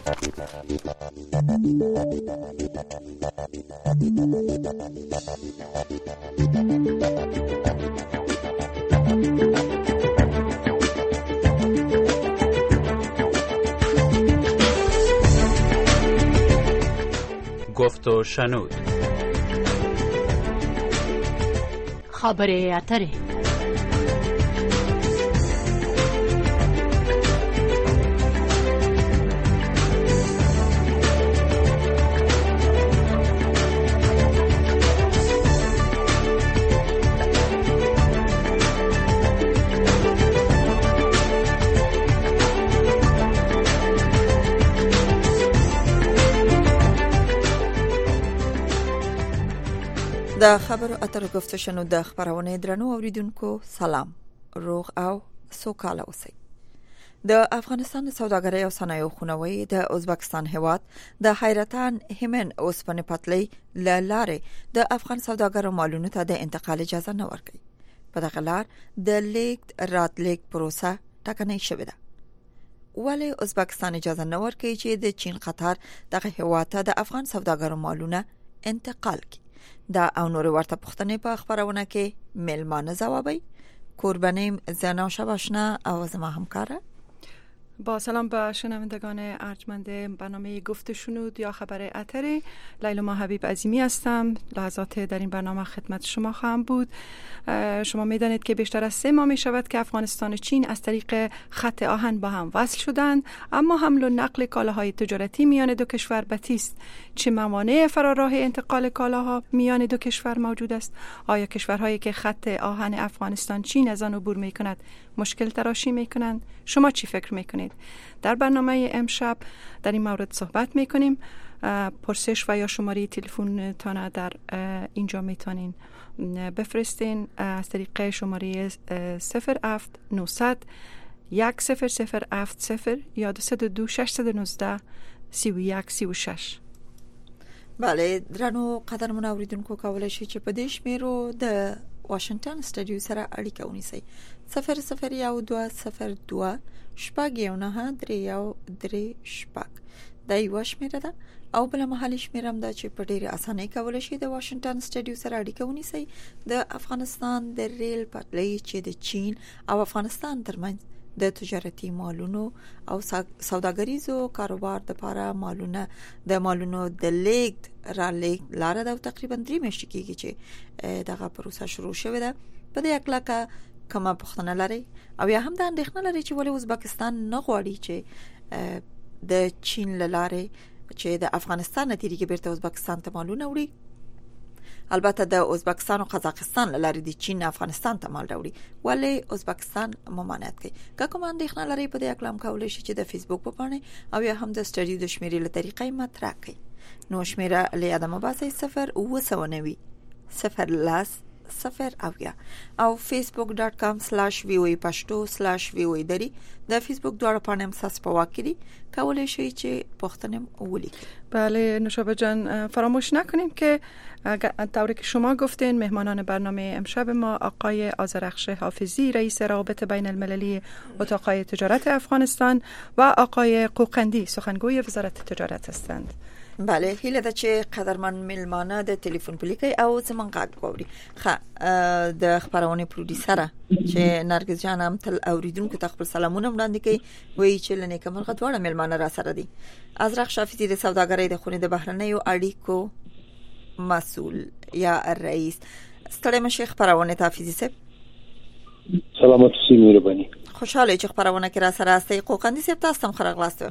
گفت و شنود. خبره اتره. د خبرو اترو گفت و شنود د خبرونه درنو اوریدونکو سلام، روغ او سوکاله اوسئ. د افغانستان سوداګرۍ او صنایعو خونوي د ازبکستان هیواد د حیرتان هیمن اوسپنې پټلۍ لارې د افغان سوداګرو مالونو ته د انتقال اجازه نه ورکوي. په دغه لار د لیږد راتلېږد پروسه ټکنۍ شوې ده. ولې ازبکستان اجازه نه ورکوي چې د چین قطر دغه هیواد ته د افغان سوداګرو مالونه انتقال کړي؟ دا او نور ورته پوښتنې په خبرونه کې ملمانه ځوابي. قربانیم زنا شباشنا او زما همکاره. با سلام به شنوندگان ارجمند برنامه گفت و شنود یا خبر اتری. لیلا حبیب عظیمی هستم. لحظات در این برنامه خدمت شما خواهم بود. شما میدانید که بیشتر از 3 ماه می شود که افغانستان و چین از طریق خط آهن با هم وصل شدند، اما حمل و نقل کالاهای تجارتی میان دو کشور بتی است. چه موانع فراراه انتقال کالاها میان دو کشور موجود است؟ آیا کشورهایی که خط آهن افغانستان چین از آن عبور می کند مشکل تراشی می کنند؟ شما چی فکر می کنید؟ در برنامه امشب در این مورد صحبت می کنیم. پرسش و یا شماره تلفن تانه در اینجا میتونین بفرستین از طریق شماره 07 900 1070 یا 202 619 31 36. بله درنو قدرمن اوریدونکو کولای شي چې په دې شمیرو د واشنگټن سټډیو سره اړیکه ونیسئ. 00122 شپږ یو نه درې یو درې شپږ دا یو شمیره ده، او بل محلي شمیره هم ده چې په ډیره اسانۍ کولای شي د واشنگټن سټډیو سره اړیکه ونیسئ. د افغانستان د ریل پټلۍ چې د چین او افغانستان ترمنځ د تجارتي مالونو او سوداګریزو کاروبار د لپاره د مالونو د لیږد رالېږد لاره ده، تقریبا 3 میاشتې کېږي چې دغه پروسه شروع شوې ده. په دې اړه کومه پوښتنه لرئ او یا هم د اندېښنه لرئ چې ولې ازبکستان نه غواړي چې د چین لاره چې د افغانستان نتیجه بیرته ازبکستان ته مالونه وړي؟ البته د ازبکستان او قزاقستان لاره د چین افغانستان ته مال راوړي، ولې ازبکستان ممانعت کوي؟ که کوم اندېښنه لرئ په دې اقلام کولای شي چې د فیسبوک په پاڼه او یا هم د سټډیو د شمیرې له طریقې مطرح کړئ. نو شمیره لیاده مباسي 0 او facebook.com/voapashto/voa د فیسبوک دواړه پاڼې مساس په واکري کولای شي چې پوښتنه ولیکي. بله نوشابه جان، فراموش نکنیم که طوری که شما گفتین مهمانان برنامه امشب ما آقای آذرخش حافظی رئیس روابط بین المللی اتاقهای تجارت افغانستان و آقای قوقندی سخنگوی وزارت تجارت هستند. بله هیله ده چې قدرمن ملمانه د ټلیفون پلیکي او زمونږ غږ ووري. د خبرونه پروډوسره چې نرګس جان هم تل اوریدونکو ته خپل سلامونه وړاندې کوي، وایي چې لنه کومه غوړه ملمانه را سره دي. آذرخش حافظی د سوداګرۍ د خونې د بهرنیو اړیکو مسؤل یا رئیس. ستړي مشه خبرونه ته حافظی صاحب. سلامات شئ مهرباني. خوشاله چې خبرونه کې را سره استي. قوقندی صاحب تاسو هم خرغلاست.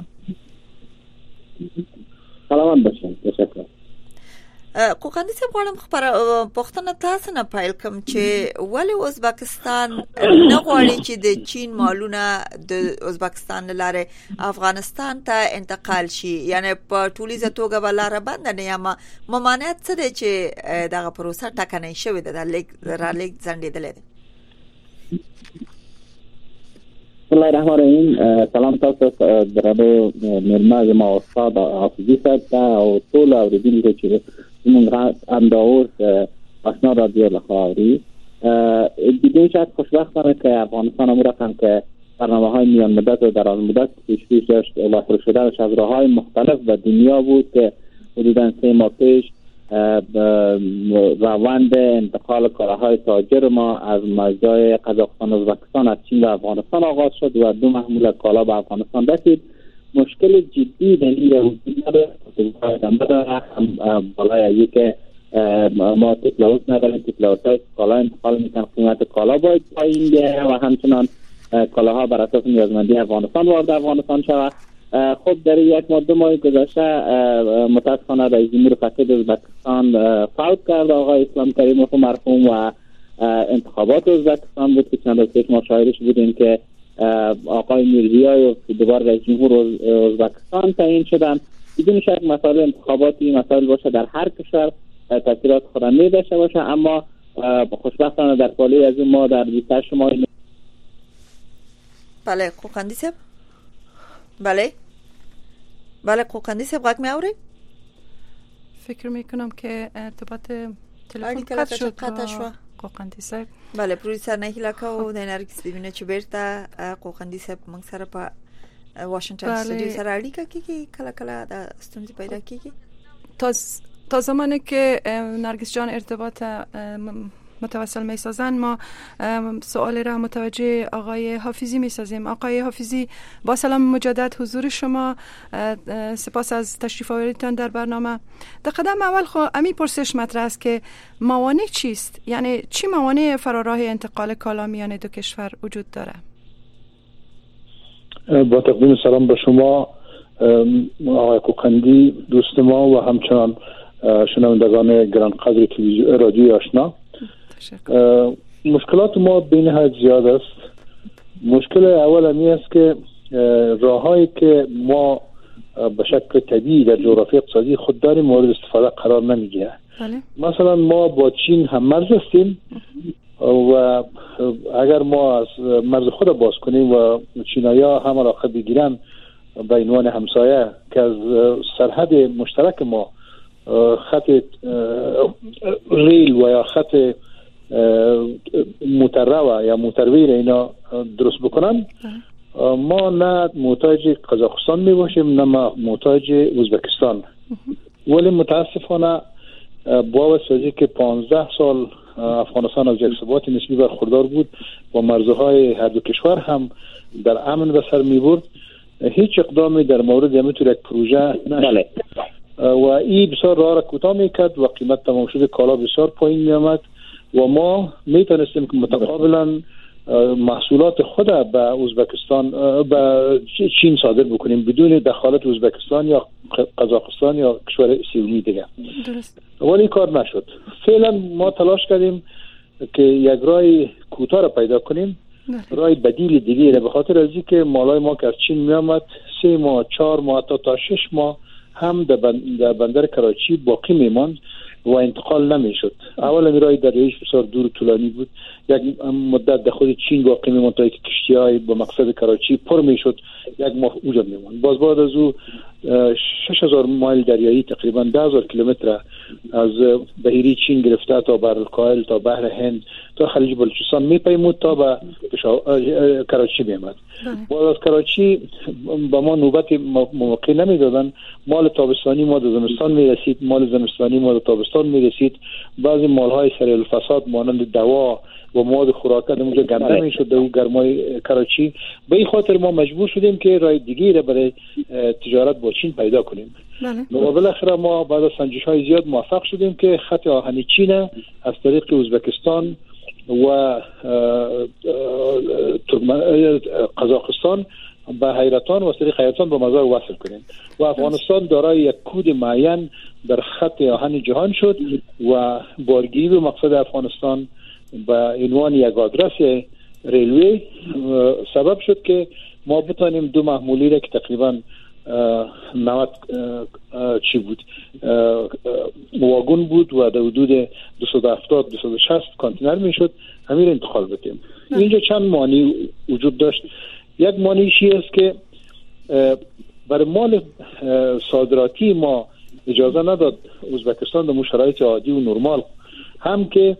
سلام بچم، تشکر. قوقندی صاحب غواړم پوښتنه تاسو نه پیل کوم چې ولې ازبکستان نه غواړي چې د چین مالونه د ازبکستان لاره افغانستان ته انتقال شي؟ یعنی په ټولیزه توګه ولاره بند نه یا ممانعت څه دی چې دغه پروسه ټکنۍ شوې ده د لیږد ځنډېدلې ده؟ بسم الله الرحمن الرحیم. سلام تاسو درنو مېلمانه زما استاد حافظي صاحب او ټول اوریدونکو چې موږ هم دا اوس آشنا رادیو لخوا اوري. دیگه شاید خوشبختانه که افغانستان هم رقم که برنامه‌های میان مدت و دراز مدت پیش‌روی داشت و شروع شدنش از راه‌های مختلف و دنیا بود که حدوداً 3 ماه پیش روند انتقال کالاهای تاجر ما از مرزهای قزاقستان و ازبکستان از چین و افغانستان آغاز شد و 2 محمول کالا به افغانستان رسید. مشکل جدی در این وجود نداره بالای یک ما تکلاوت نداریم. تکلاوت های کالا انتقال میکنن، قیمت کالا باید پایین بیاره و همچنان کالاها بر اساس نیازمندی افغانستان وارد افغانستان شود. خب در 1 ماه 2 ماه گذشته متاسفانه رئیس جمهور فقید ازبکستان فوت کرد، آقای اسلام کریموف مرحوم، و انتخابات ازبکستان بود که چند روز پیش ما شاهدش بودیم که آقای میرزیایوف دوباره رئیس جمهور ازبکستان تعیین شدن. بدون شک مسائل انتخاباتی مسائل باشه در هر کشور تاثیرات خودنی داشته باشه، اما خوشبختانه در پالی از ما در 28 ماه بله قوقندی صاحب، بله قوقندی صاحب غږ می اوري؟ فکر میکنم که ارتباط تلفن قطع شد قوقندی صاحب. بله پروډوسر نه هیله کوو د نرګس ببینه چې بیرته قوقندي صاحب موږ سره په واشنگټن استودیو سره اړیکه کیږي، کله کله د ستونزې پیدا کیږي. تا زمانی که نرگس جان ارتباط متواصل میسازن ما سوال را متوجه آقای حافظی میسازیم. آقای حافظی با سلام مجدد حضور شما، سپاس از تشریف آوریدتان در برنامه. در قدم اول امی پرسش مطرح است که موانع چیست؟ یعنی چی موانع فراراه انتقال کالا میان دو کشور وجود داره؟ با تقدیم سلام به شما آقای کوکندی دوست ما و همچنان شنوندگان گرانقدر رادیوی آشنا. مشکلات ما بی‌نهایت زیاد است. مشکل اول امی است که راههایی که ما به شکل طبیعی در جغرافی اقتصادی خود داریم مورد استفاده قرار نمیگیره. مثلا ما با چین هم مرز هستیم و اگر ما از مرز خود باز کنیم و چینایی‌ها هم علاقه بگیرن به عنوان همسایه که از سرحد مشترک ما خط ریل و یا خط موتررو یا موتروی اینا درست بکنن، ما نه محتاج قزاقستان می باشیم نه محتاج ازبکستان. ولی متاسفانه با واسطه که 15 سال افغانستان از یک ثبات نسبی برخوردار بود و مرزهای هر دو کشور هم در امن به سر می برد، هیچ اقدامی در مورد همینطور یک پروژه نشد و این بسیار راه را کوتاه میکرد و قیمت تمام شده کالا بسیار پایین می آمد و ما میتونستیم که متقابلا محصولات خود به ازبکستان به چین صادر بکنیم بدون دخالت ازبکستان یا قزاقستان یا کشور سومی دیگه. درست. ولی کار نشد. فعلا ما تلاش کردیم که یک راه کوتاه را پیدا کنیم، راه بدیل دیگه، به خاطر از اینکه مالای ما که از چین می آمد 3 ماه 4 ماه تا 6 ماه هم در بندر کراچی باقی میماند و انتقال نمیشد. اول امیرای دریاییش بسیار دور و طولانی بود، یک مدت در خود چین باقی میماند تا یک کشتی‌های با مقصد کراچی پر میشد، یک ماه اونجا میماند. باز بعد از او 6000 مایل دریایی تقریبا 10000 کیلومتر از بحیره چین گرفته تا بحر الکاهل تا بحر هند تا خلیج بلوچستان میپیمود تا به کراچی میامد. باز از کراچی با ما نوبت موقع نمیدادن، مال تابستانی ما در زمستان میرسید، مال زمستانی ما در تابستان میرسید. بعضی مالهای سریع الفساد مانند دوا و مواد خوراکی اونجا گنده میشد در گرمای کراچی. به این خاطر ما مجبور شدیم که راه دیگه را برای تجارت با چین پیدا کنیم. و بالاخره ما بعد از سنجش‌های زیاد موفق شدیم که خط آهنی چین از طریق ازبکستان و قزاقستان به حیرتان و از طریق حیرتان به مزار وصل کنیم و افغانستان دارای یک کود معین در خط آهن جهان شد و بارگیری به مقصد افغانستان به عنوان یک آدرس ریلوی سبب شد که ما بتانیم 2 محمولی را که تقریبا 90 واگن بود و در حدود 270-260 کانتینر میشد همین انتقال بدیم. اینجا چند مانع وجود داشت. یک مانعی است که برای مال صادراتی ما اجازه نداد ازبکستان در شرایط عادی و نرمال هم که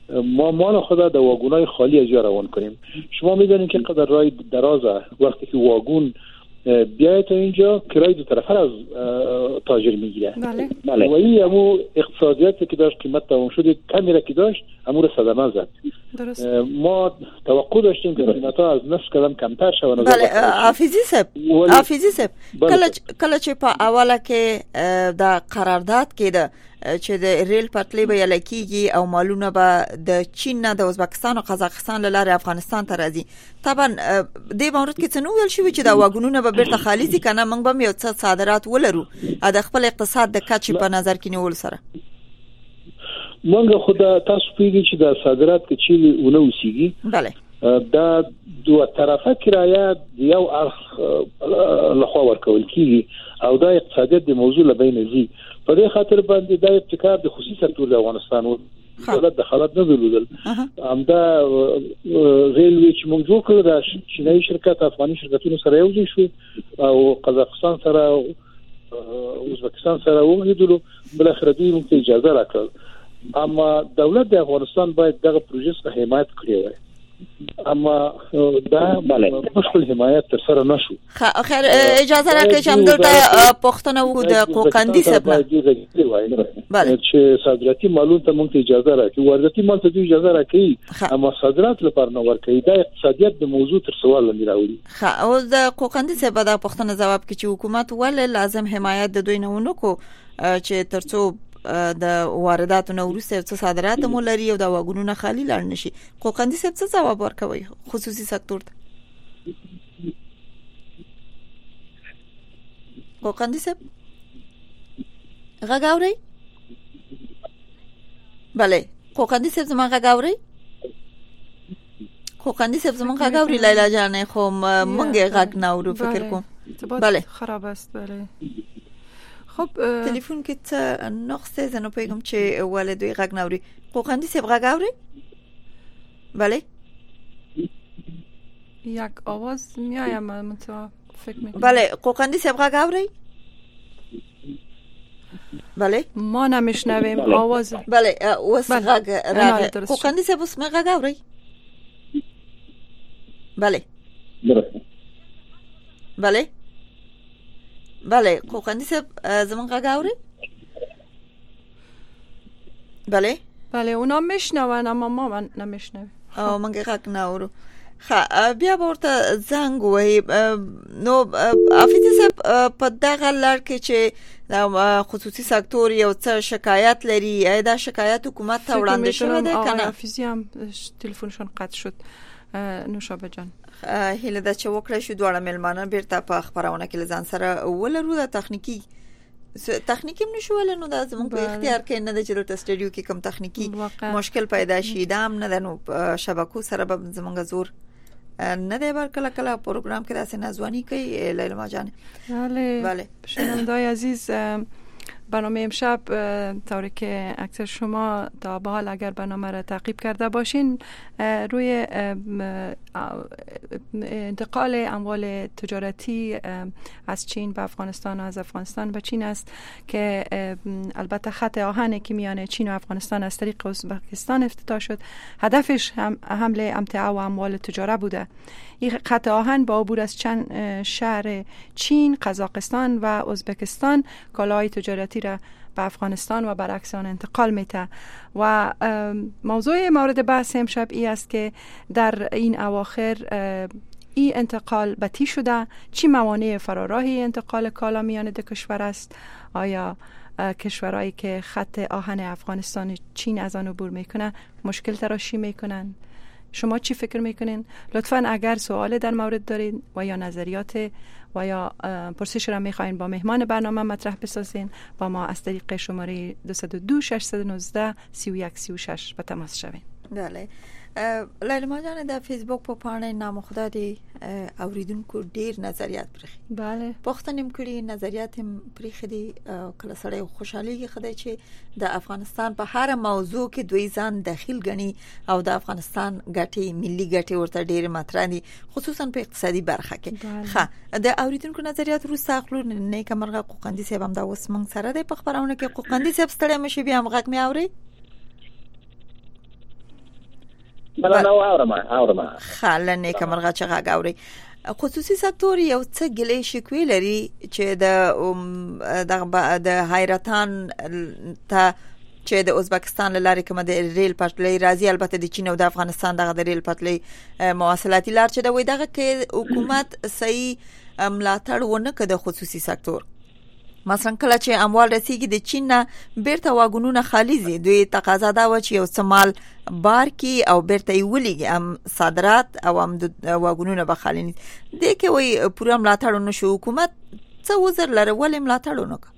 ما مال خدا در واگونای خالی از روان کنیم. شما میدونید که قدر راه درازه، وقتی که واگون بیاید تا اینجا کرایه دو طرفه از تاجر میگیره. بله. و این همو اقتصادیاتی که داشت قیمت تمام شد کمی را که داشت همو را صدمه زد. درست. ما توقع داشتیم که قیمت ها از نصف قدم کمتر شود. بله حافظی صاحب کله چې په اوله کې د قرارداد کې ده چې د ریل پټلۍ به یلکیږي او مالونه به د چین نه د ازبکستان او قزاقستان له لارې افغانستان ته راځي. طبعا د مورد کې څه نو ویل شوی چې دا واګونونه به بیرته خالي شي کنه، موږ به یو څه صادرات ولرو د خپل اقتصاد د کچې په نظر کې نیول سره. موږ خدا تاسو پیږي چې د صادرات کې چی ونه وسیږي. بله دا دوه طرفه کرایه یو اخ لخوا ورکول کیږي او دا اقتصادیت د موضوع لبین زی په دې خاطر باندې د ابتکار د خصوصي سکتور د افغانستان او دولت د خلات نه درلودل. همدا ریلوی چې موږ جوړ کړو د چینایي شرکت افغاني شرکتونو سره یو ځای شو او قزاقستان سره او ازبکستان سره وګړو بل اخر دوی موږ اجازه راکړه. اما دولت د افغانستان باید دغه پروژې څخه حمایت کړی وای، اما دا مشکل حمایت تر سره نشو. خیر اجازه راکړئ چې هم دلته پښتنه وو د قوقندي صاحب بله چې صادراتي مالونو ته موږ اجازه راکړي، وارداتي مال ته اجازه راکړي اما صادرات لپاره نه ورکړي. دا اقتصادیت د موضوع تر سوال لاندې راوړي. او د قوقندي صاحب د پښتنه جواب کې چې حکومت ول لازم حمایت د دوی نه ونکو چې ترڅو د وارداتو نو وروسته څه صادرات مو لري او د واګونونو خالی لاړ نشي. قوقندي صاحب څه جواب ورکوي خصوصي سکتور ته؟ قوقندي صاحب غاګاوري؟ بله قوقندي صاحب زما غاګاوري؟ قوقندي صاحب زما غاګاوري لیلا جان خو مونږه غاګ ناورو فکر کوم. بله خراب است. بله خب تلفن کې څه نقص زنه پیغام چې والدوی غږ ناوري. قوقندي صاحب غږ اوري؟ بله یک آواز میایم من فکر میکنم. بله قوقندي صاحب غږ اوري؟ بله ما نمیشنویم آواز. بله اوس غږ راغی. قوقندي صاحب اوس غږ اوري؟ بله بله بله قوقندي صاحب زمون غږ اوري؟ بله اونا میشنون اما ما نمیشنویم. منګ غږ نه اورو. بیا ورته زنګ وای نو افیدی صاحب په دغه لړ کې چې خصوصي سکتور یو څه شکایت لري، دا شکایت حکومت ته وړاندې شوی دی کنه؟ افیزی هم تلفنشون قطع شد. نوشابه جان هله دا چې وکړی شو دواړه ملمانه بیرته په خبرونه کې لزان سره ولرو. د تخنیکی نشو ولنو دا زموږ په اختیار کې نه د چلو سټډیو کې کم تخنیکی مشکل پیدا شي دام نه د نو شبکو سره به زموږ زور نه دی بر کله پروګرام کې داسې نازوانی کوي لیلا جان. بله شنوندای عزیز برنامه امشب طوری که اکثر شما تا به حال اگر برنامه را تعقیب کرده باشین روی انتقال اموال تجارتی از چین به افغانستان و از افغانستان به چین است که البته خط آهنی که میان چین و افغانستان از طریق ازبکستان افتتاح شد هدفش حمله امتعاع و اموال تجاره بوده. این خط آهن با عبور از چند شهر چین، قزاقستان و ازبکستان کالاهای تجارتی را به افغانستان و برعکس آن انتقال میده و موضوع مورد بحث امشب ای است که در این اواخر این انتقال بطی شده. چی موانع فراراهی انتقال کالا میان دو کشور است؟ آیا کشورهایی که خط آهن افغانستان چین از آن عبور میکنه مشکل تراشی میکنن؟ شما چی فکر میکنین؟ لطفاً اگر سوال در مورد دارین و یا نظریات و یا پرسش را میخواین با مهمان برنامه مطرح بسازین با ما از طریق شماره 202 619 3136 به تماس شوین. بله لیلا جان د فیسبوک په پاڼه نام خدا دی اوریدونکو ډیر نظریات پرخي. بله پښتنیم کړي نظریات پرخي دي کله سره خوشحالي خدای چې د افغانستان په هر موضوع کې دوی ځان داخل غني او د افغانستان ګټي ملي ګټي ورته ډیر مطرح دي خصوصا په اقتصادي برخه کې. د اوریدونکو نظریات روسه خپل نه کمرغه قوقندي صاحب هم دا اوس مونږ سره دی په خبرونه کې. قوقندي صاحب ستړي مشي بیا مغه مې اوري؟ بله نو اورم خاله نیک مرغه چې غا غاوري خصوصي سکتور یو څه ګلې شکوي لري چې د حیرتان ته چې د ازبکستان لارې کومه د ریل پټلۍ راځي، البته د چین او د افغانستان دغه د ریل پټلۍ مواصلاتي لار چې د وې دغه کې حکومت صحیح ملاتړ ونه کړ د خصوصي سکتور. مثلا کله چې اموال رسیږي د چین نه بیرته واګونونه خاليزي، دوی تقاضا دا و چې یو سمال بار کی او بیرته یې ولېږي، هم صادرات او هم واګونونه به خالي نه دي کې وي پوره ملاتړ ونه شو. حکومت څه وزر لره ولې ملاتړ ونه کړ؟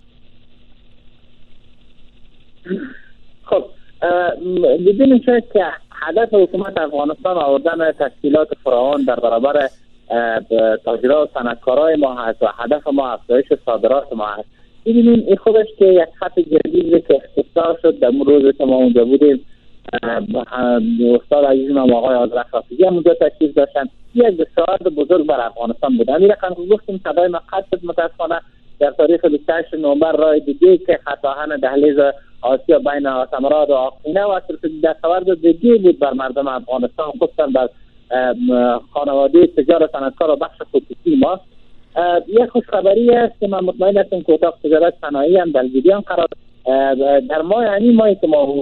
خب بدون شک هدف حکومت افغانستان آوردن تشکیلات فراوان در برابر تاجران و صنعتکارای ما هست و هدف ما افزایش صادرات ما هست. ببینیم این خودش که یک خط جدید که اختصار شد. در روز که ما اونجا بودیم استاد عزیزم و آقای آذر خافیزی هم اونجا تشریف داشتن. یک بسیار بزرگ بر افغانستان بود. این رقم که گفتیم صدای ما قطع شد متاسفانه در تاریخ 28 نوامبر راه دیگه که خط آهن دهلیز آسیا بین آسمراد و آقینه و دستاورد دیگه بود بر مردم افغانستان، خصوصا بر خانواده تجار صنعتکار و بخش خصوصی ما. یک خوشخبری است که من مطمئن هستم که اتاق تجارت صنایع هم در جریان قرار در ماه یعنی ماهی که ما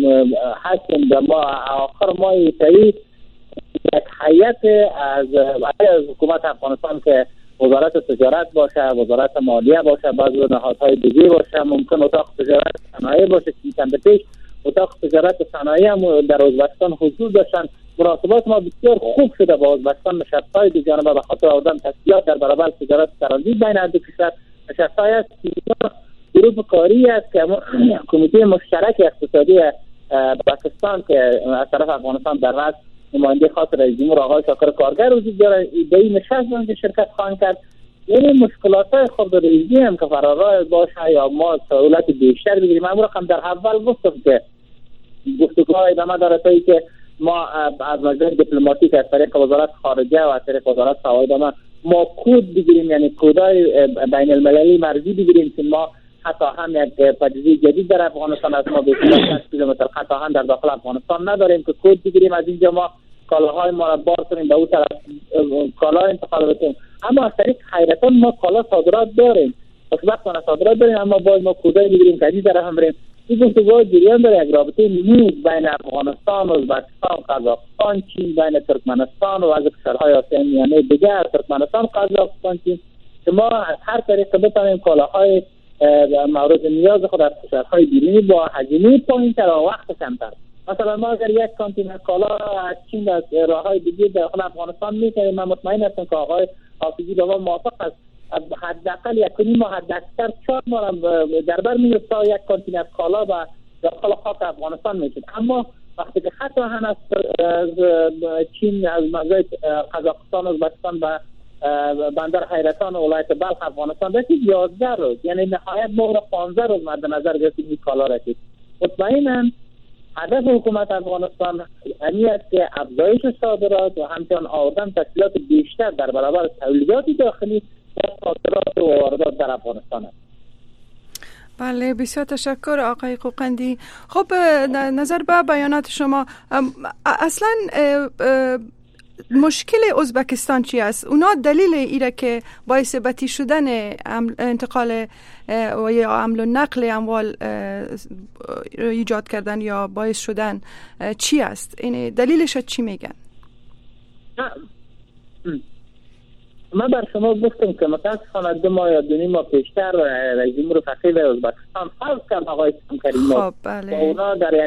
هستیم در ماه آخر ماه تایی یک هیئت از حکومت افغانستان که وزارت تجارت باشه، وزارت مالیه باشه، بعضی نهادهای دیگه باشه، ممکن اتاق تجارت صنایع باشه. چند پیش اتاق تجارت صنایع هم در ازبکستان حضور داشتن. مناسبات ما بسیار خوب شده با ازبکستان. نشست‌های دو جانبه به خاطر آوردن تسهیلات در برابر تجارت ترانزیت بین دو کشور. نشست‌های است که گروه کاری است که کمیته مشترک اقتصادی پاکستان که از طرف افغانستان در رأس نماینده خاص رئیس جمهور آقای شاکر کارگر وجود داره. به این نشست که شرکت خواهند کرد. یعنی مشکلات خود ریزی هم که فرارای باشه یا ما سهولت بیشتر بگیریم. من رقم در اول گفتم که گفتگوهای ادامه داره تا اینکه ما از نظر دیپلماتیک از طریق وزارت خارجه و از طریق وزارت فواید ما کود بگیریم، یعنی کودای بین المللی مرزی بگیریم که ما حتی هم یک پدیده جدید در افغانستان از ما به 6 کیلومتر خط آهن در داخل افغانستان نداریم که کود بگیریم از اینجا ما کالاهای ما را بار کنیم به اون طرف کالا انتقال بدیم. اما از طریق حیرتان ما کالا صادرات داریم، خوشبختانه صادرات داریم، اما باید ما کودای بگیریم که از طرف هم بریم. این گفتگوهای جریان داره. یک رابطه نیز بین افغانستان و ازبکستان، قزاقستان، چین، بین ترکمنستان و از کشورهای آسیای میانه دیگر، ترکمنستان، قزاقستان، چین، که ما از هر طریق بتوانیم کالاهای مورد نیاز خود از کشورهای بیرونی با هزینه پایین‌تر و وقت کمتر. مثلا ما اگر یک کانتینر کالا از چین از راههای دیگه داخل افغانستان می‌کنیم، من مطمئن هستم که آقای حافظی با ما موافق است. حداقل 1.5 ماه، حداکثر 4 ماه در بر می‌آید تا یک کانتینر کالا و داخل خاک افغانستان می‌شود. اما وقتی که خط آهن از چین از مزای قزاقستان، ازبکستان و بندر حیرتان و ولایت بلخ افغانستان رسید 11 روز، یعنی نهایت ما 15 روز مد نظر گرفتیم این کالا رسید. مطمئناً هدف حکومت افغانستان این است که افزایش صادرات و همچنین آوردن تسهیلات بیشتر در برابر تولیدات داخلی و صادرات و واردات در افغانستان است. بله، بسیار تشکر آقای قوقندی. خب نظر به بیانات شما، اصلا مشکل ازبکستان چی است؟ اونا دلیل ایره که باعث بتی شدن انتقال و یا حمل و نقل اموال ایجاد کردن یا باعث شدن چی است؟ این دلیلش چی میگن؟ من بر شما گفتم که متاسفانه 2 ماه یا 2.5 ماه پیشتر رئیس جمهور فقید ازبکستان حذف کرد آقای اسلام کریموف. خب بله. اونا در یک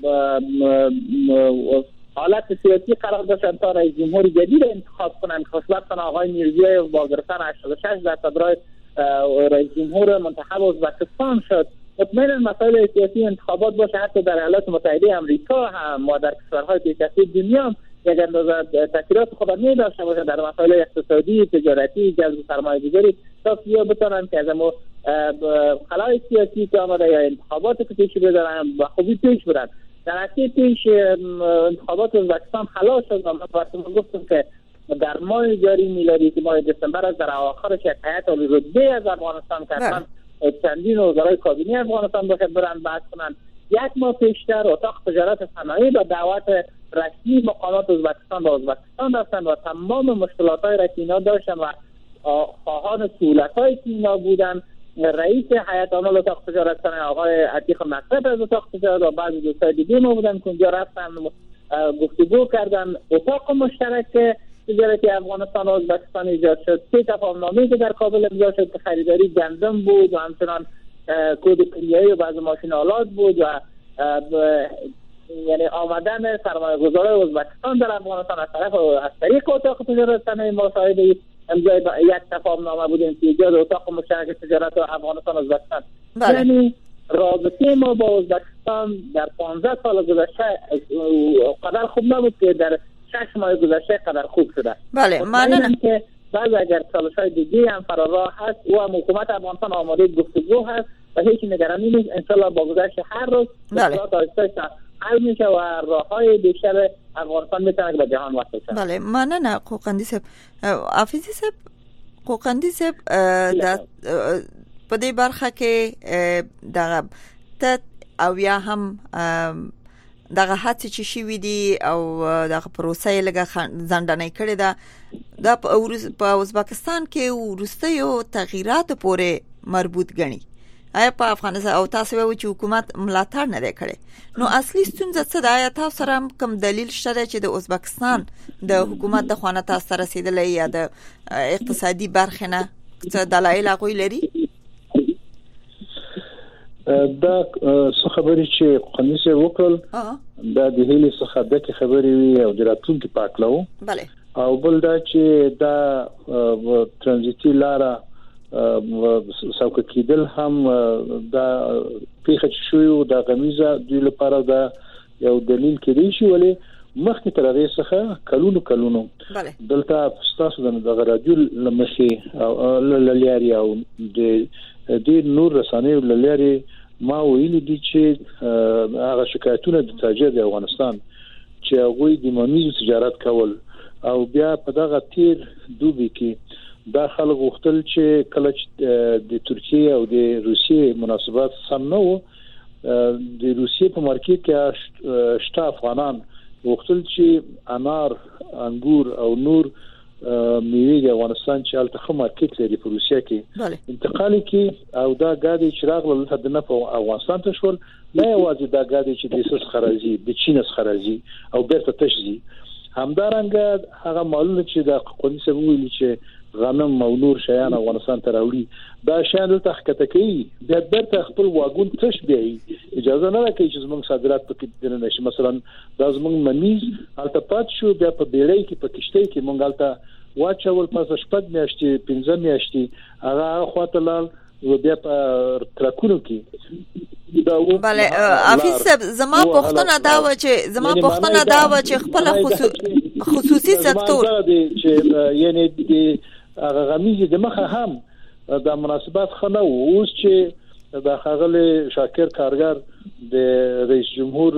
حالت سیاسی قرار داشتن تا رئیس جمهور جدید انتخاب کنند. خوشبختانه آقای میرزیایف با گرفتن 86% رای رئیس جمهور منتخب ازبکستان شد. مطمئنا مسائل سیاسی انتخابات باشه، حتی در ایالات متحده آمریکا هم و در کشورهای پیشرفته دنیا هم یک اندازه تاثیرات خود می داشته باشه در مسائل اقتصادی، تجارتی، جذب سرمایه‌گذاری، تا سیا بتونن که از ما خلای سیاسی که آمده یا انتخابات که پیش بردن و خوبی پیش برن. در اصل پیش انتخابات ازبکستان خلاص شد و من براتون گفتم که در ماه جاری میلادی که ماه دسامبر از در آخرش یک هیئت عالی رتبه از افغانستان کردن، چندین وزرای کابینه افغانستان باید برن بحث کنن. 1 ماه پیشتر اتاق تجارت صنایع با دعوت رسمی مقامات ازبکستان به ازبکستان رفتن و تمام مشکلات‌های را که اینا داشتن و خواهان سهولت‌هایی که اینا بودن، رئیس هیئت عامل اتاق تجارت آقای عتیق مقصد از اتاق تجارت و بعضی دوستای دیگه ما بودن که اونجا رفتن گفتگو کردن. اتاق مشترک تجارتی افغانستان و ازبکستان ایجاد شد. 3 تفاهمنامه‌ای که در کابل امضا شد که خریداری گندم بود و همچنان کود کلیه‌ای و بعض ماشین آلات بود و یعنی آمدن سرمایه‌گذاران ازبکستان در افغانستان از طریق اتاق تجارت صنایع ما صاحب امضای یک تفاهمنامه بودیم که ایجاد اتاق مشترک تجارت افغانستان و ازبکستان. یعنی رابطه ما با ازبکستان در 15 سال گذشته قدر خوب نبود که در 6 ماه گذشته قدر خوب شده. بله، ممنونم که بعض اگر چالش‌های دیگه هم فراراه هست و حکومت افغانستان آماده گفتگو هست و هیچ نگرانی نیست. انشالله با گذشت هر روز مشکلات آهسته حل میشه و راه‌های بیشتر افغانستان میتونه به جهان وصل شه. بله، ممنون قوقندی صاحب. حافظی صاحب، قوقندی صاحب په دې برخه کې دغه ته او یا هم دغه هڅې چې شوي دي او دغه پروسه لږه ځنډنۍ کړې ده په ازبکستان کې وروستیو تغییرات پورې مربوط ګڼي. آیا په افغانستان او تاسو وایو چې حکومت ملاتړ نه کوي، نو اصلي ستونزه څه ده؟ آیا تاسو سره کوم دلیل شته چې د ازبکستان د حکومت د خوا نه تاسو ته رسیدلی یا د اقتصادي برخې نه څه دلایل هغوی لري؟ دا څه خبرې چې قنیسه وکړل دا د هیلې څخه د خبرې وی او د راتلونکي پاکلو. بله. او بل دا چې دا ترانزیتي لاره سوق کېدل هم دا پیښه شوی د غمیزه د لپاره دا یو دلیل کېدی شي، ولی مخکې تر هغه څخه کلونو دلته تاسو د رادیو لمخې او للیاري او د نور رسانې للیاري ما ویلي دي چې هغه شکایتونه د تاجر د افغانستان چې هغه د ممیزو تجارت کول او بیا په دغه تیر دوبي کې دا خلک وختل چې کله د ترکیه او د روسیې مناسبات سم نه وو، د روسیې په مارکیټ کې شته افغانان وختل چې انار، انګور او نور میوې د افغانستان چې الته مارکیټ لري په روسیه کې انتقال کې او دا غاډي چې راغله د نه په افغانستان ته شول، نه یوازې دا غاډي چې د سس خراجي د چین خراجي او بیرته تشزي. همدارنګه هغه مالونه چې د قونی سبب ویل چې غنم او نور شیان افغانستان ته راوړي دا شیان د تحقیق کوي د بیرته خپل واګون تش دی اجازه نه راکړي چې زموږ صادرات پکې دنه نشي. مثلا دا زموږ ممیز الته پات شو بیا په بیړۍ کې په کشته کې مونږ الته واچول پس شپږ میاشتې 15 میاشتې هغه خواته لال و بیا په ترکونو کې. بله حافظ صاحب، زما پوښتنه دا و چې خپل خصوصي سکتور چې یعنی د هغه غمیزه د مخه هم د مناسبات خنه اوس چې د خغل شاکر کارګر د رئیس جمهور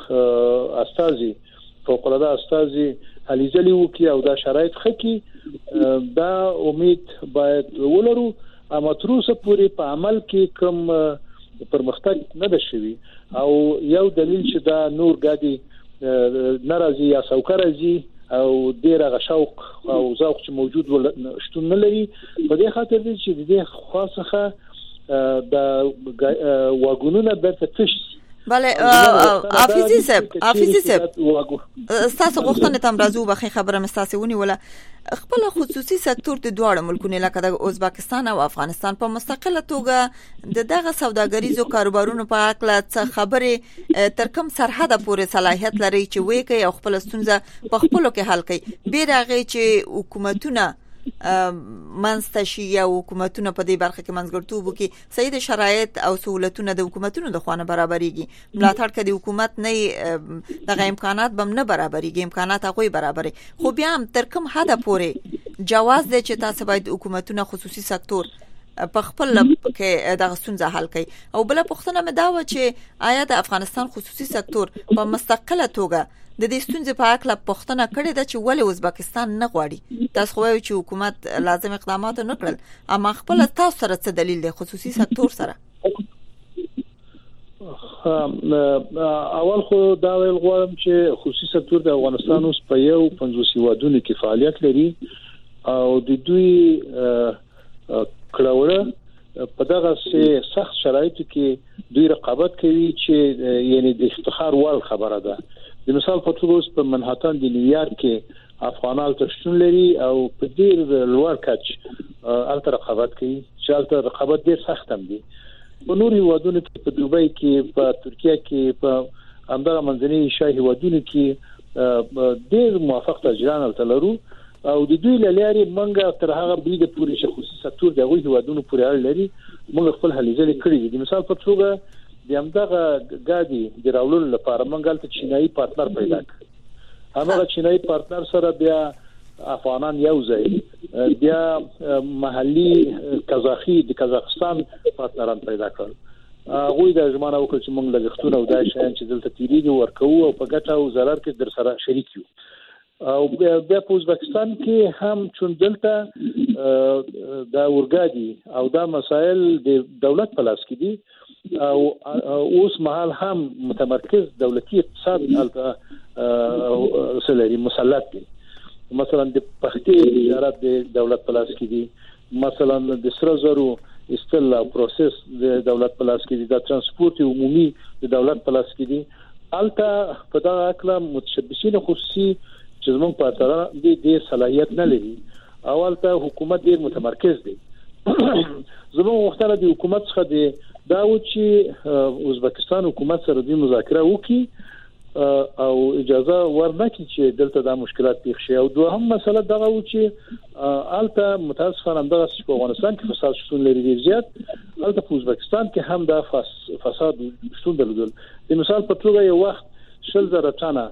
استازي فوق العاده استازي علیزلی وکي او دا شرایط خکې دا امید باید ولرو اما تر اوسه پورې په عمل کې کوم پرمختګ نه ده شوی او یو دلیل چې دا نور غادي ناراضي یا سوکرازي او ډیر غ شوق او ذوق چې موجود شتون نه لري په دې خاطر چې د دې خاصه د واګونونه برته تش. بله حافظي صاحب تاسو غوښتنه تم راځو به خبره مستاسونی ولا خپل خصوصي سکتور د دوه ملکونو لکه د ازبکستان او افغانستان په مستقله توګه دغه سوداګریزو کاروبارونو په اړه څه خبره تر کوم سرحد پورې صلاحیت لري چې وایي کوي او خپل ستونزه په خپلو کې حل کوي بیرغه چې حکومتونه منستشي یا حکومتونه په دې برخه کې منځګړتوب وکړي صحیح شرایط او سہولتونه د حکومتونو د خوانه برابرېږي ملاتړ کړي حکومت نه دغه امکانات بم نه برابرېږي امکانات هغه برابرې خو بیا هم تر کوم حد پورې جواز دی چې تاسو باید حکومتونه خصوصي سکتور په خپل کې دغه ستونزه حل کړي. او بل پوښتنه مې دا و چې آیا د افغانستان خصوصي سکتور په مستقله توګه د دې ستونزې په اړه پوښتنه کړې ده چې ولې ازبکستان نه غواړي؟ تاسو خو وایئ چې حکومت لازم اقدامات نه کړل، اما خپل تاسو سره څه دلیل دی خصوصي سکتور سره؟ اول خو دا ویل غواړم چې خصوصي سکتور د افغانستان اوس په یو 50 هیوادونو کې فعالیت لري او د دوی کړهوړه په دغه سخت شرایطو کې دوی رقابت کوي چې یعنی د افتخار وړ خبره ده. د مثال په توګه اوس په منهاتن د نیویارک کې افغانان تشون لري او په ډیر لوړ کچ الته رقابت کوي چې الته رقابت ډیر سخت هم دي. په نورو هیوادونو کې په دوبۍ کې په ترکیه کې په همدغه منځنۍ ایشیا هیوادونو کې ډیر موافق تاجران تلرو او د دوی لارې منګه تر هغه بریده پوری خصوصي سکتور دغه هیوادونو پورې اړه لري. موږ خپل هلې ځلې کړې دي. مثال په توګه د همدغه ګاډي د راولولو لپاره موږ ته چینایي پارتنر پیدا کړ. هغه چینایي پارتنر سره بیا افغانان یو ځای بیا محلي قزاقي د قزاقستان پارتنران پیدا کړل. غوی د زمانه وکړ چې موږ لګښتونه او د شیان چې دلته تیریږي ورکو او په ګټه او ضرر کې در سره شریک یو. او بیا په ازبکستان کې هم چون دلته د اورګادي او د مسائل د دولت په لاس کې دي او اوس مهال هم متمرکز دولتي اقتصاد سلري مسلط دي. مثلا د پختې تجارت د دولت په لاس کې دي. مثلا د سره زرو استل پروسس د دولت په لاس کې دي. د ترانسپورت عمومي د دولت په لاس کې دي. البته په دا اکلا متشبثین خصوصي چې زموږ په اړه د صلاحیت نه لري. اولته حکومت ډیر متمرکز دی. زموږ وختره د حکومت څخه دی دا و چې ازبکستان حکومت سره د مذاکره وکړي او اجازه ورنکړي چې دلته د مشکلات پیښ شي. او دوهم مسله دغه و چې البته متاسفانه دغه په افغانستان کې فساد شتون لري ډیر زیات. البته په ازبکستان کې هم د فساد شتون درلود. د مثال په توګه یو وخت 10,000 ټنه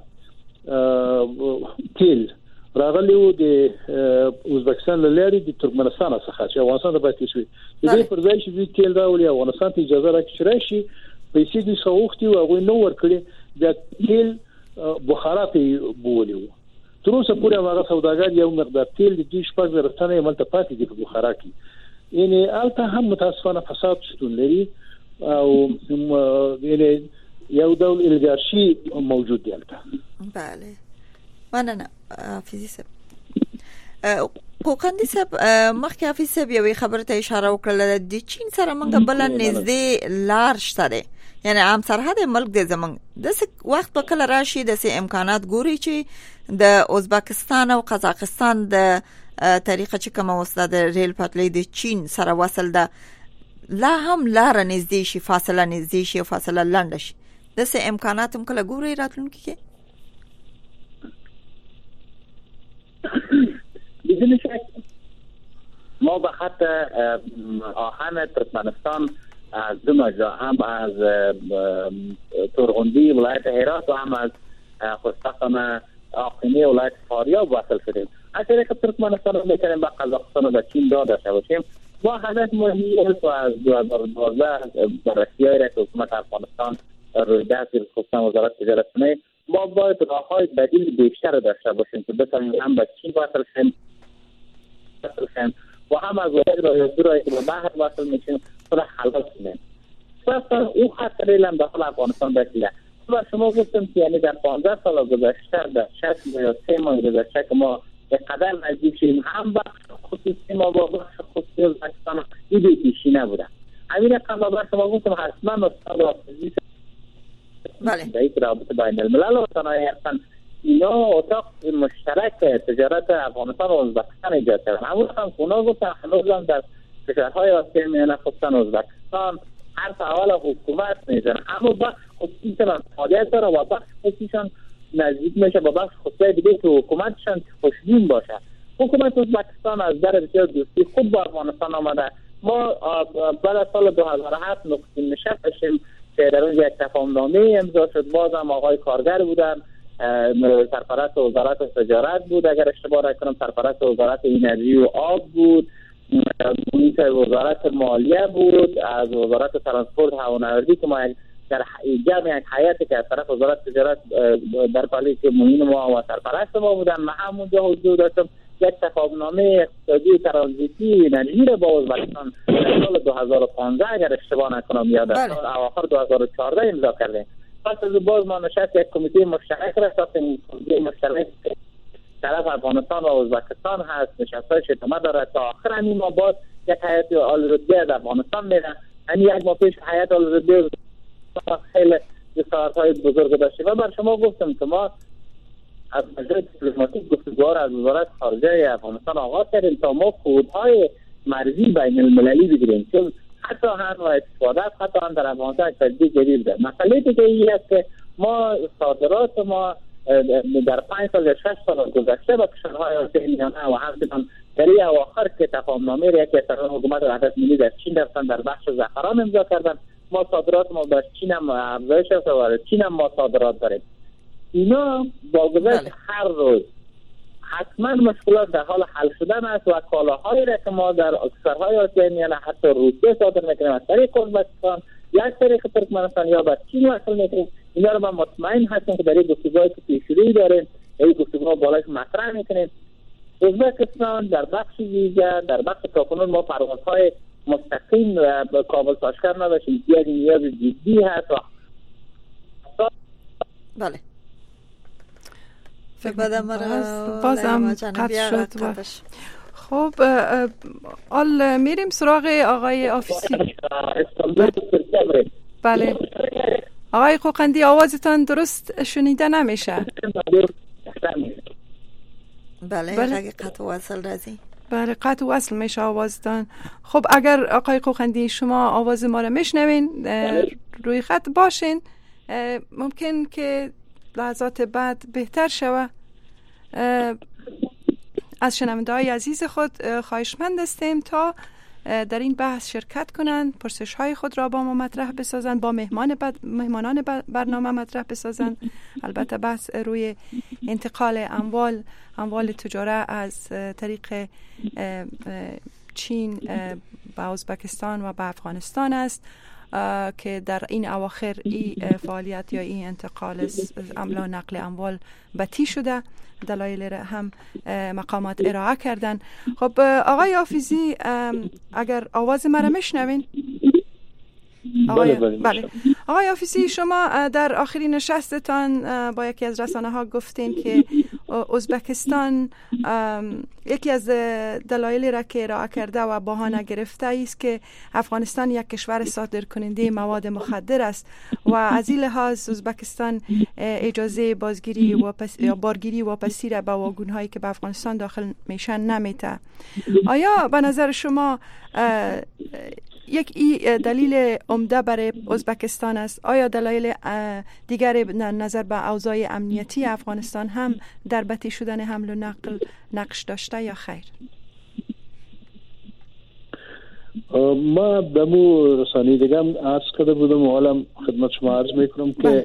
تیل راغلیو د ازبکستان لاري د ترکمنستان څخه چې افغانستان ته پاتې شوی. د دې پر ځای چې تیل راولي افغانستان ته اجازه راکړي راشي پیسې د سوختي او غوي نو ورکړي د تیل بخارا په بولیو. تر اوسه پورې هغه سوداګر یو مقدار تیل د 2,000 ټنه ملته پاتې دي په بخارا کې. یعنی البته هم متاسفانه فساد شتون لري او یعنی یو ډول الګارشي موجود دی البته. بله مننه حافظ صاحب. کوکندی صاحب مخکې حافظ صاحب یو خبره ته اشاره وکړه د چین سره منګه بل نږدې لار شته. یعنی عام سرحد ملک د زمنګ د وخت په کله راشي د سه امکانات ګوري چې د ازبکستان او قزاقستان د طریقه چې کوم وسله د ریل پټلۍ د چین سره وصل ده لا هم لار نږدې شي فاصله نږدې شي فاصله لاندې شي د سه امکانات هم کله ګوري راتلونکي کې. بدون شک ما به خط آهن ترکمنستان از دو مجرا هم از ترغندی ولایت هرات و هم از خوزستان آقینی ولایت فاریاب وصل شدیم. از طریق ترکمنستان رو میتونیم به قزاقستان و به چین داشته باشیم. با هدف مهمی است و از 2012 بررسی‌هایی را که حکومت افغانستان روی دست خصوصا وزارت تجارت کنه ما باید راه‌های بدیل بیشتر داشته باشیم که بتوانیم هم به چین وصل شیم و هم از راهی که به بحر وصل میشیم خود حلال کنیم. پس او خط ریل هم داخل افغانستان بسیله. و شما گفتم که یعنی در 15 سال گذشته در 6 یا 3 ماه گذشته که ما به قدر نزدیک شدیم هم بخش خصوصی ما با بخش خصوصی ازبکستان ایده پیشی نبوده. همین رقم با شما گفتم حتما استاد حافظی در یک رابطه بین الملل و صنایع هستن اینا اتاق مشترک تجارت افغانستان و ازبکستان ایجاد کردن. همون هم اونا گفتن هنوز در کشورهای آسیا میانه خصوصا ازبکستان حرف اول حکومت میزنن اما بخش خصوصیشان فعالیت داره و بخش خصوصیشان نزدیک میشه با بخش خصوصی دیگه که حکومتشان خوشبین باشه. حکومت ازبکستان از در بسیار دوستی خود با افغانستان آمده. ما بعد از سال 2007 نخستین نشست داشتیم که در اونجا یک تفاهمنامه امضا شد. بازم آقای کارگر بودن، سرپرست وزارت تجارت بود اگر اشتباه نکنم، سرپرست وزارت انرژی و آب بود، وزارت مالیه بود، از وزارت ترانسپورت هوانوردی که ما در جمع یک هیئتی که از طرف وزارت تجارت در پالی که معین ما و سرپرست ما بودن. من همونجا حضور داشتم یک تفاهمنامه اقتصادی ترانزیتی انرژی را با ازبکستان در سال 2015 اگر اشتباه نکنم یا در اواخر 2014 امضا کردیم. پس از باز ما نشست یک کمیته مشترک را ساختیم. کمیته مشترک طرف افغانستان و ازبکستان هست، نشست‌های شتمه داره. تا آخر همین ما باز یک هیئت آل‌رتبه از افغانستان میره. یعنی یک ماه پیش هیئت آل‌رتبه خیلی جسارت‌های بزرگ داشته و بر شما گفتم که ما از مجلس دیپلماتیک گفتگوها را از وزارت خارجه افغانستان آغاز کردیم تا ما کودهای مرزی بین المللی بگیریم، چون حتی هم و استفاده حتی هم در افغانستان تجدید جدید ده. مسئله دیگه ای است که ما صادرات ما در 5 سال یا 6 سال گذشته با کشورهای آسیای میانه و همچنین در این اواخر که تفاهمنامه را که سران حکومت وحدت ملی در چین رفتن در بخش زعفران امضا کردن، ما صادرات ما به چین هم افزایش است و چین هم ما صادرات داریم. اینا با گذشت هر روز حتما مشکلات در حال حل شدن است و کالاهایی را که ما در کشورهای آسیای میانه حتی روسیه صادر میکنیم از طریق ازبکستان یا از طریق ترکمنستان یا به چین وصل میکنیم، اینا رو ما مطمئن هستیم که در این گفتگوهای که پیشروی داریم، این گفتگوها بالاش مطرح میکنیم. ازبکستان در بخش ویزا، در بخش تاکنون ما پروازهای مستقیم به کابل تاشکند نداشتیم، یک نیاز جدی هست. بله بازم قطع شد. خب حال میریم سراغ آقای آفیسی. بله آقای قوقندی آوازتان درست شنیده نمیشه. بله قطع وصل رازی. بله قطع وصل میشه آوازتان. خب اگر آقای قوقندی شما آواز ما رو میشنوین روی خط باشین، ممکن که لحظات بعد بهتر شوه. از شنونده های عزیز خود خواهشمند هستیم تا در این بحث شرکت کنند، پرسش های خود را با ما مطرح بسازند، با مهمانان برنامه مطرح بسازند. البته بحث روی انتقال اموال تجاره از طریق چین به ازبکستان و به افغانستان است که در این اواخر این فعالیت یا این انتقال نقل اموال بطی شده. دلایل را هم مقامات ارائه کردن. خب آقای حافظی اگر آواز مرا میشنوین؟ بله. آقای حافظی شما در آخرین نشستتان با یکی از رسانه ها گفتین که ازبکستان یکی از دلایلی را که ارائه کرده و بهانه گرفته است که افغانستان یک کشور صادر کننده مواد مخدر است و از این لحاظ ازبکستان اجازه بازگیری یا بارگیری واپسی را به واگن هایی که به افغانستان داخل میشن نمیده. آیا به نظر شما یک دلیل عمده برای ازبکستان است؟ آیا دلایل دیگری نظر به اوضاع امنیتی افغانستان هم در بطی شدن حمل و نقل نقش داشته یا خیر؟ ما به مو رسانه دیگه هم عرض کرده بودم و حالا خدمت شما عرض میکنم که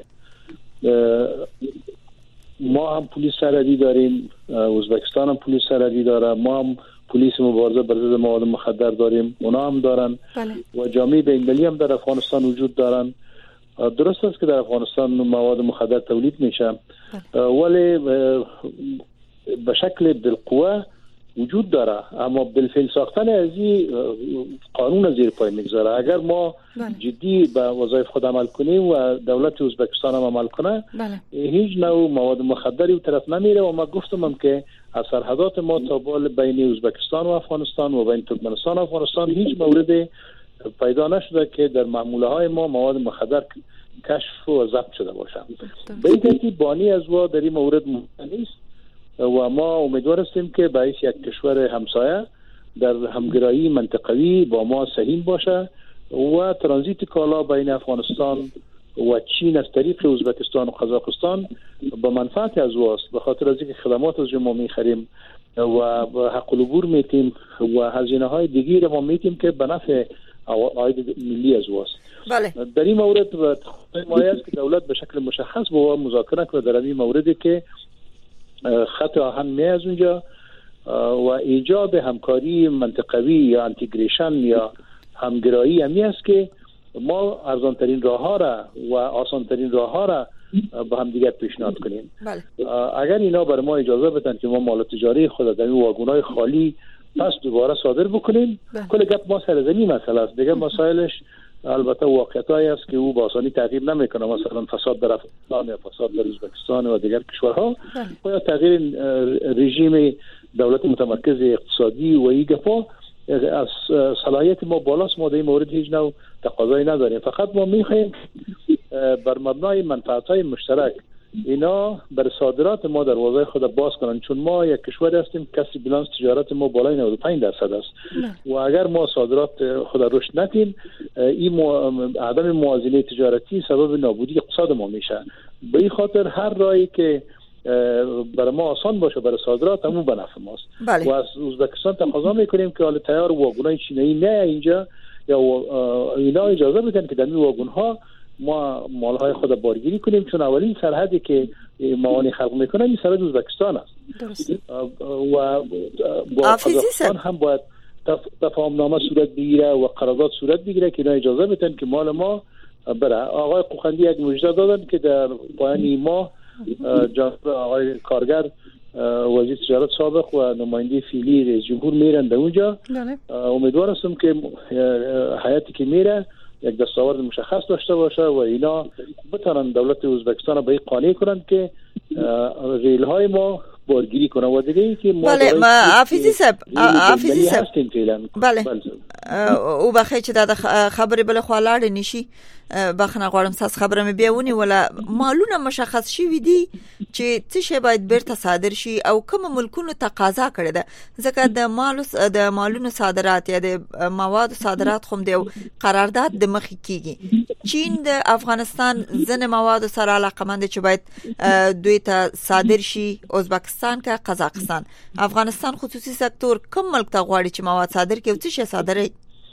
ما هم پلیس سرحدی داریم، ازبکستان هم پلیس سرحدی داره، ما هم پلیس مبارزه بر ضد مواد مخدر داریم، اونا هم دارن. و جامعه بین‌المللی هم در افغانستان وجود دارن. درست است که در افغانستان مواد مخدر تولید میشه ولی به شکل بالقوه وجود داره، اما بالفعل ساختن از این قانون زیر پای میگذاره. اگر ما جدی به وظایف خود عمل کنیم و دولت ازبکستان هم عمل کنه هیچ نوع مواد مخدری و طرف نمیره. و ما گفتم که از سرحدات ما تا بین ازبکستان و افغانستان و بین ترکمنستان و افغانستان هیچ مورد پیدا نشده که در معموله های ما مواد مخدر کشف و ضبط شده باشه. به این ترتیب بانی از وا در این مورد نیست و ما امیدوار هستیم که باعث یک کشور همسایه در همگرایی منطقوی با ما سهیم باشه و ترانزیت کالا بین افغانستان و چین از طریق ازبکستان و قزاقستان به منفعت از واست، به خاطر از اینکه خدمات از ما میخریم و حق العبور میتیم و هزینه های دیگری رو ما میتیم که به نفع عاید ملی از واست. در این مورد مایه است که دولت به شکل مشخص با مذاکره کنه در این موردی که خط آهن می از اونجا و ایجاد همکاری منطقوی یا انتگریشن یا همگرایی همی است که ما ارزانترین راه ها را و آسانترین راه ها را با هم دیگر پیشنهاد کنیم. بله. اگر اینا بر ما اجازه بدن که ما مال تجاری خود در این واگن‌های خالی پس دوباره صادر بکنیم، کل گپ ما سرزمین مسئله است. دیگه مسائلش البته واقعیتایی است که او با آسانی تغییر نمیکنه، مثلا فساد در افغانستان یا فساد در ازبکستان و دیگر کشورها و یا تغییر رژیم دولت متمرکز اقتصادی و این گپا از صلاحیت ما بالاست. ما در این مورد هیچ نوع تقاضایی نداریم، فقط ما میخوایم بر مبنای منفعت‌های مشترک اینا بر صادرات ما دروازه خود باز کنن، چون ما یک کشور هستیم کسی بیلانس تجارت ما بالای 95% است و اگر ما صادرات خود رشد نکنیم این عدم موازنه تجارتی سبب نابودی اقتصاد ما میشه. به این خاطر هر راهی که برای ما آسان باشه برای صادرات همون به نفع ماست. بله. و از ازبکستان تقاضا میکنیم که حالا تیار واگن‌های چینی نه اینجا یا اینا اجازه بدن که در این واگن‌ها ما مالهای خود بارگیری کنیم، چون اولین سرحدی که موانع خلق میکنن این سرحد ازبکستان است. درسته. و با قزاقستان هم باید تفاهم نامه صورت بگیره و قرارداد صورت بگیره که اینا اجازه بدن که مال ما بره. آقای قوخندی یک مژده دادن که در پایان ماه جناب آقای کارگر وزیر تجارت سابق و نماینده فعلی رئیس جمهور میرن در اونجا. امیدوار هستم که هیئتی که میره یک دستاورد مشخص داشته باشه و اینا بتونن دولت ازبکستان به این قانع کنند که ریل های ما بارگیری کنه و دیگه ای که ما بله حافظی صاحب بله او بخیر چې دا خبرې بل خوالاړ نشي بخنه غواړم تاسو خبره مې بیاونی ولا مالونه مشخص شي دي چې څه شی باید بیرته صادر شي او کوم ملکونو تقاضا کړی ده، ځکه د مالونو صادرات یا د مواد صادرات خو د قرارداد د مخ کیږي. چین د افغانستان ځنه مواد سره علاقمند چې باید دوی ته صادر شي، ازبکستان کا قزاقستان، افغانستان خصوصي سکتور کوم ملک ته غواړي چې مواد صادر کړي او څه شی صادري؟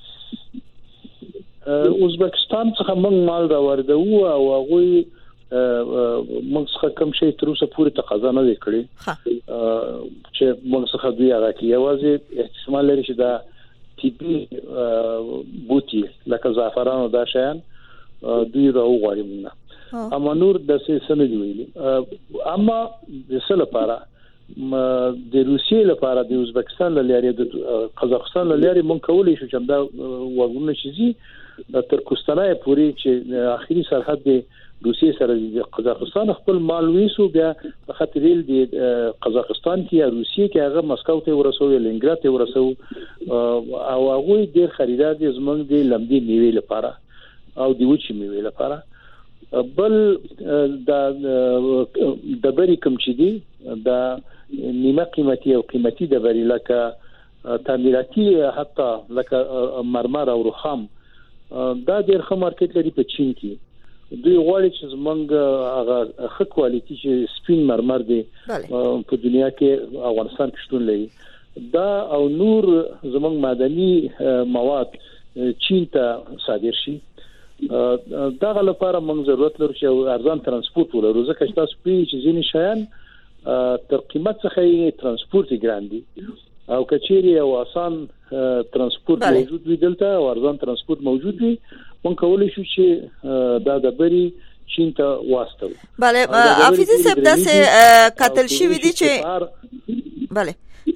ازبکستان څخه موږ مال راوړو او هغه موږ څخه کوم شی تر اوسه پوره تقاضا نه وکړي چې موږ څخه دوی هغه کې یوازې احتمال لري چې دا طبي بوتي لکه زعفران او دا شیان دوی راوغواړي موږ، اما نور د څه نه دی. اما د څه لپاره د روسیې لپاره د ازبکستان لارې د قزاقستان لارې مونږ کولای شو چې دا وګورنه شي تر کوستانای پوری چې اخیری سرحد د روسیې سره د قزاقستان خپل مال ویسو بیا په خاطر د قزاقستان کې یا روسیې کې هغه مسکو ته ورسوي، لنګراد ته ورسوي او هغه ډیر خریدار دي زمونږ د لمدي میوې لپاره او د وچې میوې لپاره. بل د بری کوم چې دي دا نیمه قیمتي او قیمتي د بری لکه تعمیراتي حتی لکه مرمر او رخام دا ډیر ښه مارکیټ لري په چین کې. دوی غواړي چې زمونږ هغه ښه کوالټي چې سپین مرمر دی په دنیا کې افغانستان کې شتون لري دا او نور زمونږ معدني مواد چین ته صادر شي. دا لپاره موږ ضرورت لرو چې ارزان ترانسپورت ولرو، ځکه چې تاسو په چې ځینې شیان تر قیمت څخه ترانسپورت ګران دي او کچيري او آسان ترانسپورت موجود وي دلته او ارزان ترانسپورت موجود وي مونږ کولای شو چې دا د بری چین ته واسطو. بله حافظي صاحب داسې قتل شوی دي چې بله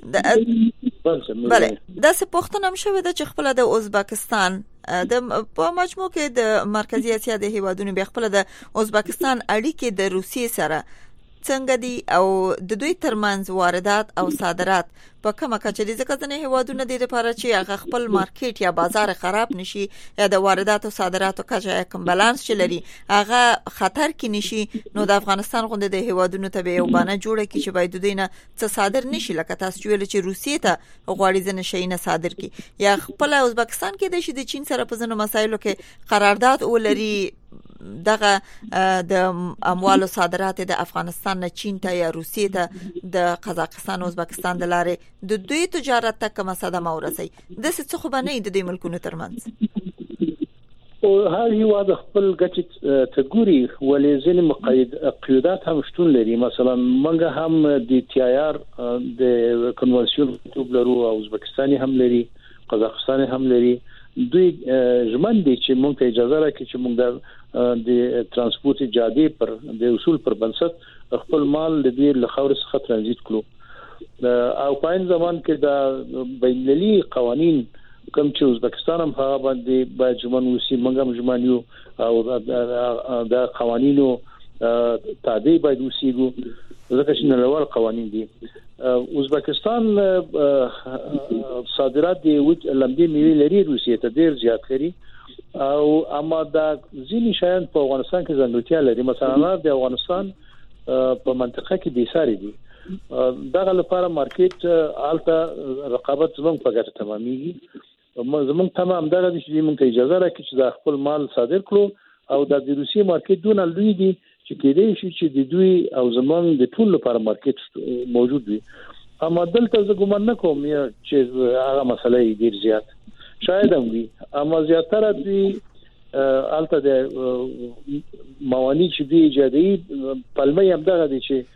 داسې پوښتنه هم شوې ده چې خپل د ازبکستان د په مجموع کې د مرکزی اسیا د هیوادونو به خپل د ازبکستان اړیکې د روسیې سره څنګه دي او د دوی ترمنځ واردات او صادرات په کومه کچه دي، ځکه ځنې هیوادونه د لپاره چې هغه خپل مارکیټ یا بازار خراب نشي یا د واردات او صادراتو کچه کم بالانس چې لري هغه خطر کې نشي، نو د افغانستان غونډه د هیوادونو ته به یو بانه جوړه کی چې باید دوی نه څه صادر نشي، لکه تاسو ویل چې روسیې ته غواړي ځنه شي نه صادر کی یا خپل ازبکستان کې د شي د چین سره په ځینو مسایلو کې قرارداد ولري دغه د اموالو صادرات د افغانستان نه چین ته یا روسیې ته د قزاقستان او ازبکستان د لارې د دوی تجارت ته کومه صدمه ورسي د څه خو باندې د دوی ملکونو ترمنځ او هر یو د خپل ګټې ته ګوري ولې ځینې قیودات هم شتون لري. مثلا موږ هم د تی آی آر د کنوانسیون توب لرو او ازبکستاني هم لري، قزاقستاني هم لري، دوی ژمن دي چې موږ ته اجازه راکړي چې موږ د ترانسپورت جادي پر د اصول پر بنسټ خپل مال د دې لخوا څخه ترانزیت کړو او په این زمان کې د بینالمللي قوانين کوم چې ازبکستان هم هغه باندې باید ژمن وسی موږ هم ژمن یو او د قوانینو تابع باید وسیګو ځکه چې نړیوال قوانين دي. ازبکستان صادرات دی لمدې میوې لري روسیې ته ډیر زیات لري او اما دا ځینې شیان په افغانستان کې ځانګړتیا لري. مثلا د افغانستان په منطقه کې بیساري دي دغه لپاره مارکیټ الته رقابت زموږ په ګټه تمامېږي. زموږ تمام دغه چې موږ ته اجازه راکړي چې د خپل مال صادر کړو او د روسیې مارکیټ دونه لوی دي چې کېدای شي چې د دوی او زمونږ د ټول لپاره مارکیټ موجود وي. اما دلته زه ګومان نه کوم چې هغه مسله ډیر زیات شاید هم وي اما زیاتره دوی الته د موانع چې دی ایجادي پلمې هم دغه دي چې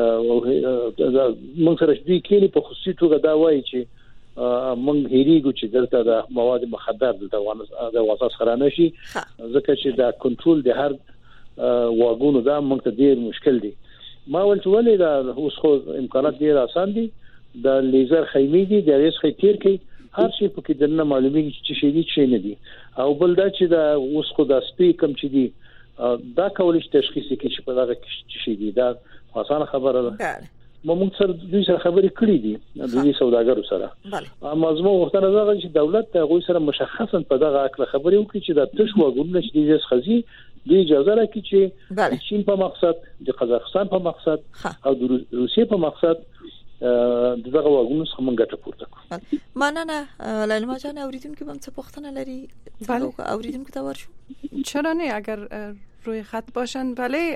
موږ سره دوی کېلي په خصوصي توګه دا وایي چې موږ هېریږو چې دلته د مواد مخدر د واساس خرانه شي ځکه چې دا کنټرول د هر واګونو دا موږ ته ډیر مشکل دي. ما ول چې ولې دا اوس خو امکانات ډیر آسان دي د لیزر خیمې دي د ریس خېتیر کې هر شي په کې دنه معلومیږي چې شي دي چې نه دي او بل دا چې دا اوس خو د سپی کم چې دي دا کولای شي تشخیص کې چې په دغه کې شي دي دا آسان خبره ده. موږ سره دوی سره خبرې کړې دي د دې سوداګرو سره اما زموږ وختونه دا چې دولت ته غوي سره مشخصا په دغه اړه خبرې وکړي چې دا تش واګونه چې دې خزي د اجازه راکړي چې د چین په مقصد د قزاقستان په مقصد او د روسیې په مقصد دغه واګونه څخه موږ ګټه پورته کړو. مننه لیلما جان. اوریدونکو هم څه پوښتنه لري؟ بله اوریدونکو ته ورشو. چرا نه اگر روی خط باشن.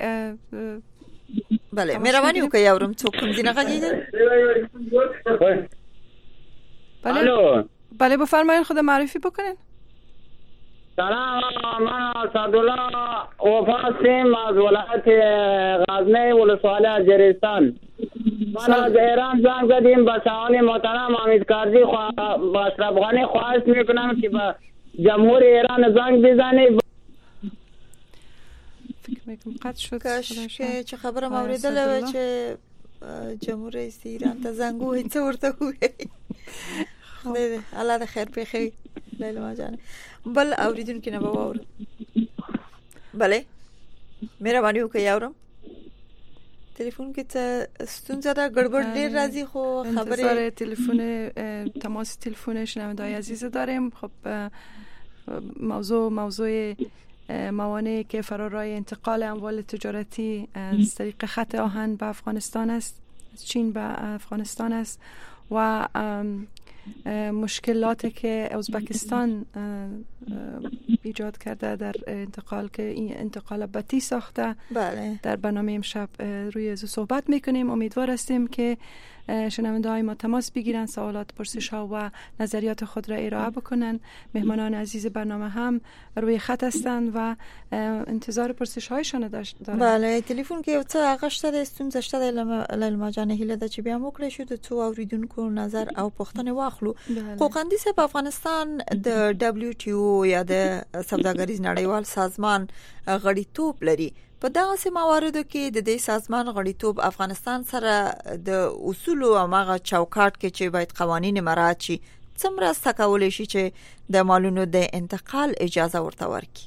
بله مهربانی وکړئ یاورم څوک کوم ځای نه غږیږي؟ بله بفرمایید خود معرفی بکنین. سلام من سعدالله وفاسم از ولایت غزنی ولسوالی جریستان. من از ایران زنگ زدیم به شاهان محترم حمید کرزی با اشرف غنی خواهش میکنم که به جمهور ایران زنگ بزنید. فکر میکنم قطع شد. که چه خبرم اوریدله چې جمهور رئیس ایران ته زنګ وهي څه ورته وایي. خدای دې الله دې خیر پېښي لیلما جان. بل اوریدونکو نه باور. بله مهرباني وکړئ یاورم. تلیفون کې څه ستونزه ده ګډوډ ډیر راځي خو خبره انتظار تلفن تماس تلفن شنونده‌های عزیز داریم. خب موضوع موانعی که فرارای انتقال اموال تجارتی از طریق خط آهن به افغانستان است، از چین به افغانستان است و مشکلاتی که ازبکستان ایجاد کرده در انتقال که این انتقال بطی ساخته. بله. در برنامه امشب روی از صحبت میکنیم. امیدوار هستیم که شنونده های ما تماس بگیرن، سوالات پرسش ها و نظریات خود را ارائه بکنن. مهمانان عزیز برنامه هم روی خط هستند و انتظار پرسش هایشان دارن. بله تلیفون کې یو څه غشته د ستونزه شته د لیلما جان هیله د چې بیا موکړې شو د څو اوریدونکو نظر او پوښتنه واخلو. قوقندي صاحب افغانستان د WTO یا د سوداګریز نړیوال سازمان غړیتوب لري. په دغه مواردو کې د دې سازمان غړیتوب افغانستان سره د اصول او هغه چوکاټ کې چې باید قوانین مراعات شي څومره ستکولې شي چې د مالونو د انتقال اجازه ورته ورکړي.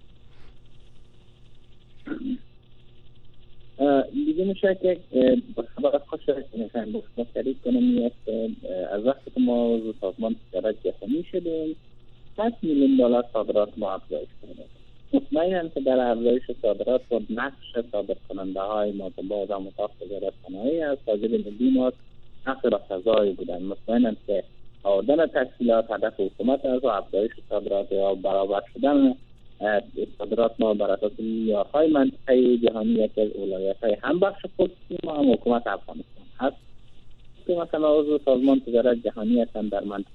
بدون شک خبر خوش می‌خوام با شریک کنم از وقتی که ما عضو سازمان تجارت جهانی شدیم 5 میلیون دلار صادرات ما افزایش کردیم. مطمئنم که در افزایش صادرات و نقش صادر کننده های ما که باز هم اتاق تجارت صنایع از تاجر ملی ما نقش را فضایی بودن. مطمئنم که آوردن تسهیلات هدف حکومت از و افزایش صادرات یا برابر شدن صادرات ما بر اساس معیارهای منطقه جهانی یکی از اولویت‌های هم بخش خصوصی ما هم حکومت افغانستان هست که مثلا عضو سازمان تجارت جهانی هستند در منطقه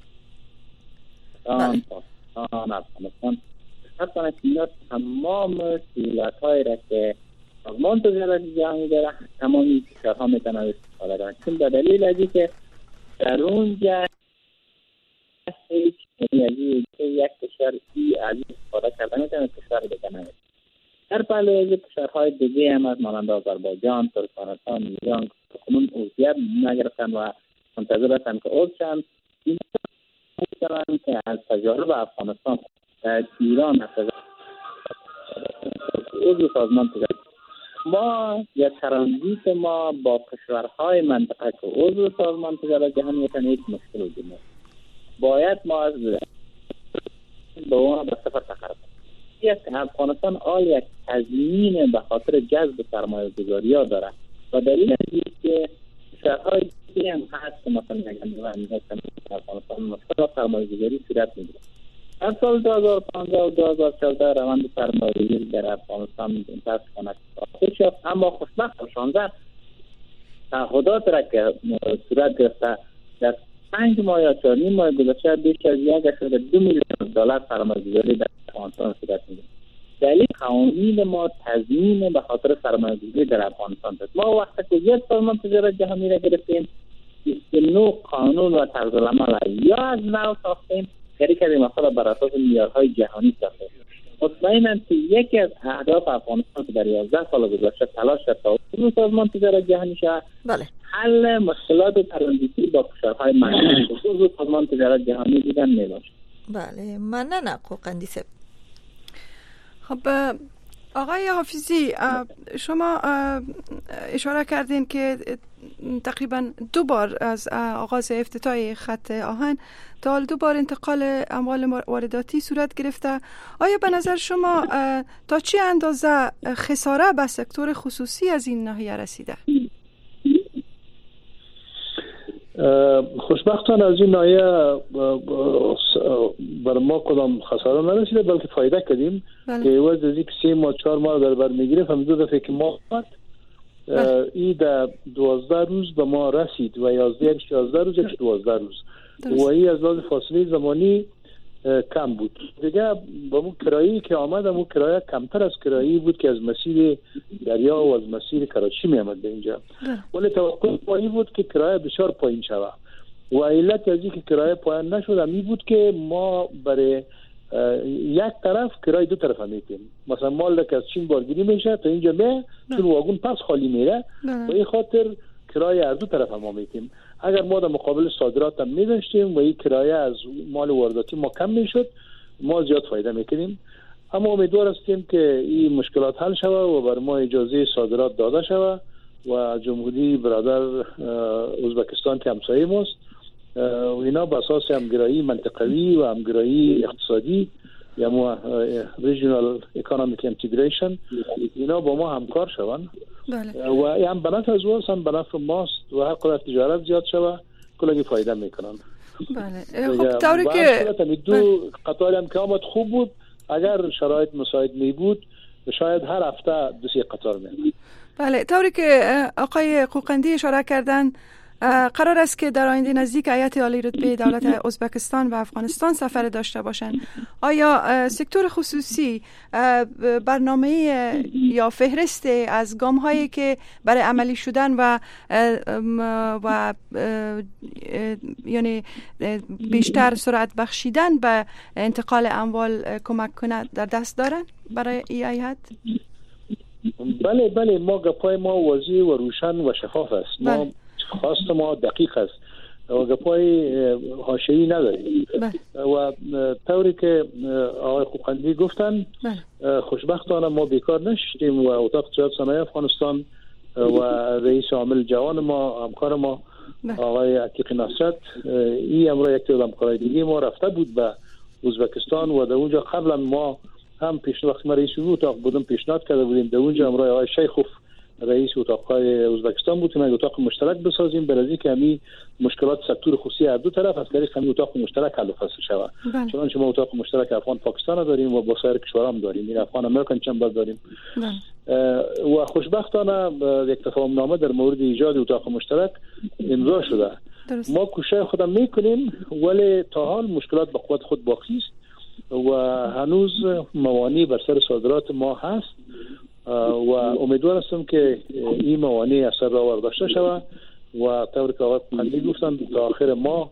افغانستان حتی اینا تمام سهولت‌هایی را که سازمان تجارت جهانی داره تمامی کشورها میتونن استفاده کنند چون به دلیل از اینکه در اونجا هیچ از یک کشور از استفاده کرده میتونه کشور دیگه نمیتونه. در پهلوی از کشورهای دیگه هم از مانند آذربایجان، ترکمنستان، ایران کنون عضویت نگرفتن و منتظر هستند که عضو شوند. این می‌دانند که از تجارب افغانستان ایران از عضو سازمان تجارت ما یا ترانزیت ما با کشورهای منطقه که عضو سازمان تجارت جهانی میتونه یک مشکل وجود داره. باید ما از به اون به سفر تقرب یک افغانستان یک تضمین به خاطر جذب سرمایه‌گذاری ها داره و دلیل اینه که کشورهای دیگه هم هست که مثلا افغانستان مثلا سرمایه‌گذاری صورت میگیره. از سال 2015 و 2014 روند سرمایه‌گذاری در افغانستان متأسفانه کاهش یافت، اما خوشبختانه تعهدات را که صورت گرفته در 5 ماه یا 4 ماه گذشته بیش از 1.2 میلیون دلار سرمایه‌گذاری در افغانستان صورت میگیره. دلیل قوانین ما تضمین به خاطر سرمایه‌گذاری در افغانستان است. ما وقتی که یک سازمان تجارت جهانی را گرفتیم 29 قانون و طرز العمل یا از نو ساختیم کاری کردیم مثلا بر اساس معیارهای جهانی ساختیم. مطمئنم که یکی از اهداف افغانستان که در 11 سال گذشته تلاش کرد تا سازمان تجارت جهانی شود حل مشکلات ترانزیتی با کشورهای منطقه خصوص سازمان تجارت جهانی دیدن میباشد. بله ممنون قوقندی صاحب. خب آقای حافظی شما اشاره کردین که تقریبا 2 بار از آغاز افتتاح خط آهن تا حال 2 بار انتقال اموال وارداتی صورت گرفته. آیا به نظر شما تا چه اندازه خساره به سکتور خصوصی از این ناحیه رسیده؟ خوشبختانه از این ناحیه بر ما کدام خساره نرسیده بلکه فایده کردیم که عوض از اینکه 3 ماه 4 ماه در بر میگیره هم 2 دفعه که ما این در 12 روز به ما رسید و 11 روز 12 روز و این از لحاظ فاصله زمانی کم بود. دیگه با اون کرایی که آمد اون کرایه کمتر از کرایی بود که از مسیر دریا و از مسیر کراچی می آمد به اینجا، ولی توقع ما این بود که کرایه بسیار پایین شود و علت از اینکه کرایه پایین نشد این بود که ما برای یک طرف کرایه 2 طرف میتیم. مثلا مال که از چین بارگیری میشه تا اینجا میه چون واگن پس خالی میره و این خاطر کرایه از 2 طرف ما میتیم. اگر ما در مقابل صادرات هم می‌داشتیم و این کرایه از مال وارداتی ما کم میشد ما زیاد فایده میکنیم. اما امیدوار هستیم که این مشکلات حل شود و بر ما اجازه صادرات داده شود و جمهوری برادر ازبکستان که همسایه ماست و اینا به اساس همگرایی منطقوی و همگرایی اقتصادی یا ریجنال اکونومیک اینتگریشن اینا با ما همکار شوند. بله. و هم بنفع از اوست هم بنفع ماست و حق تجارت زیاد شود کلی فایده میکنن. بله. خب طوری که 2 قطار هم که آمد خوب بود، اگر شرایط مساعد می بود شاید هر هفته 2-3 قطار میاد. بله طوری که آقای قوقندی اشاره کردن قرار است که در آینده نزدیک هیئت عالی رتبه دولت ازبکستان و افغانستان سفر داشته باشند. آیا سکتور خصوصی برنامه یا فهرست از گام‌هایی که برای عملی شدن و یعنی بیشتر سرعت بخشیدن به انتقال اموال کمک کنه در دست دارن برای این هیئت؟ بله ما گپای ما واضح و روشن و شفاف است. ما خواست ما دقیق است و گپای حاشیه‌ای نداریم و طوری که آقای قوقندی گفتن خوشبختانه ما بیکار نشدیم و اتاق تجارت صنایع افغانستان و رئیس عامل جوان ما همکار ما آقای عتیق نصرت این امروز یک تا همکارای دیگه ما رفته بود به ازبکستان و در اونجا قبلا ما هم وقتی ما رئیس اتاق بودم پیشنهاد کرده بودیم در اونجا امروز آقای شیخوف رئیس اتاق‌های ازبکستان بود که ما اتاق مشترک بسازیم برای اینکه همین مشکلات سکتور خصوصی از 2 طرف از طریق همین اتاق مشترک حل و فصل شود. چنانچه ما اتاق مشترک افغان پاکستان داریم و با سایر کشورها هم داریم، این افغان امریکن چمبر داریم و خوشبختانه یک تفاهم نامه در مورد ایجاد اتاق مشترک امضا شده. ما کوشش خودم میکنیم ولی تا حال مشکلات به قوت خود باقی است و هنوز موانع بر سر صادرات ما هست و امیدوار هستم که این موانع اثر را داشته شود و طوری که آقای قوقندی گفتن تا آخر ماه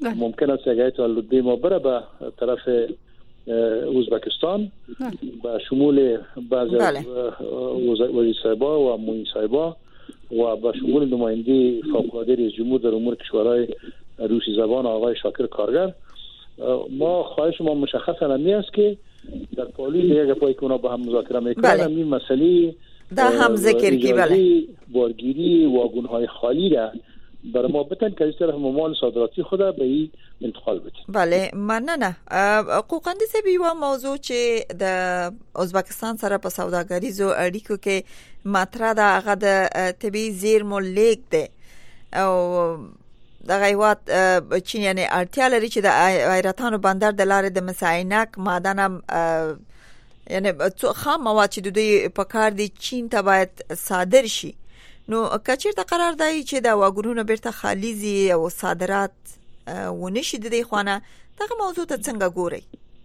ممکن است یک هیئت آلوده ما بره به طرف ازبکستان به شمول بعضی وزیر صاحبا و معین صاحبا و به شمول نماینده فوق‌العاده رئیس جمهور در امور کشورهای روسی زبان آقای شاکر کارگر. ما خواهش ما مشخصا همی است که در پالیس یک پای که اونا با هم مذاکره میکنن همین مسئله ده هم ذکر کی بارگیری واگن‌های خالی را برای ما بتن که از طرف مال صادراتی خود به این انتقال بدن. بله مننه. قوقندي صاحب یو موضوع چې د ازبکستان سره په سوداګریزو اړیکو کې مطرح ده هغه د طبي زیرمو لیک ده او د غیوات چین یعنی اړتیا لري چې د غیرتانو بندر د لارې د مساینک معدن یعنی خام مواد چې د دوی په کار دي چین ته باید صادر شي. نو کچیرته قرار دی چې د واګونونو بیرته خالیزي او صادرات ونشي د دې خوانه دغه موضوع ته څنګه ګوري؟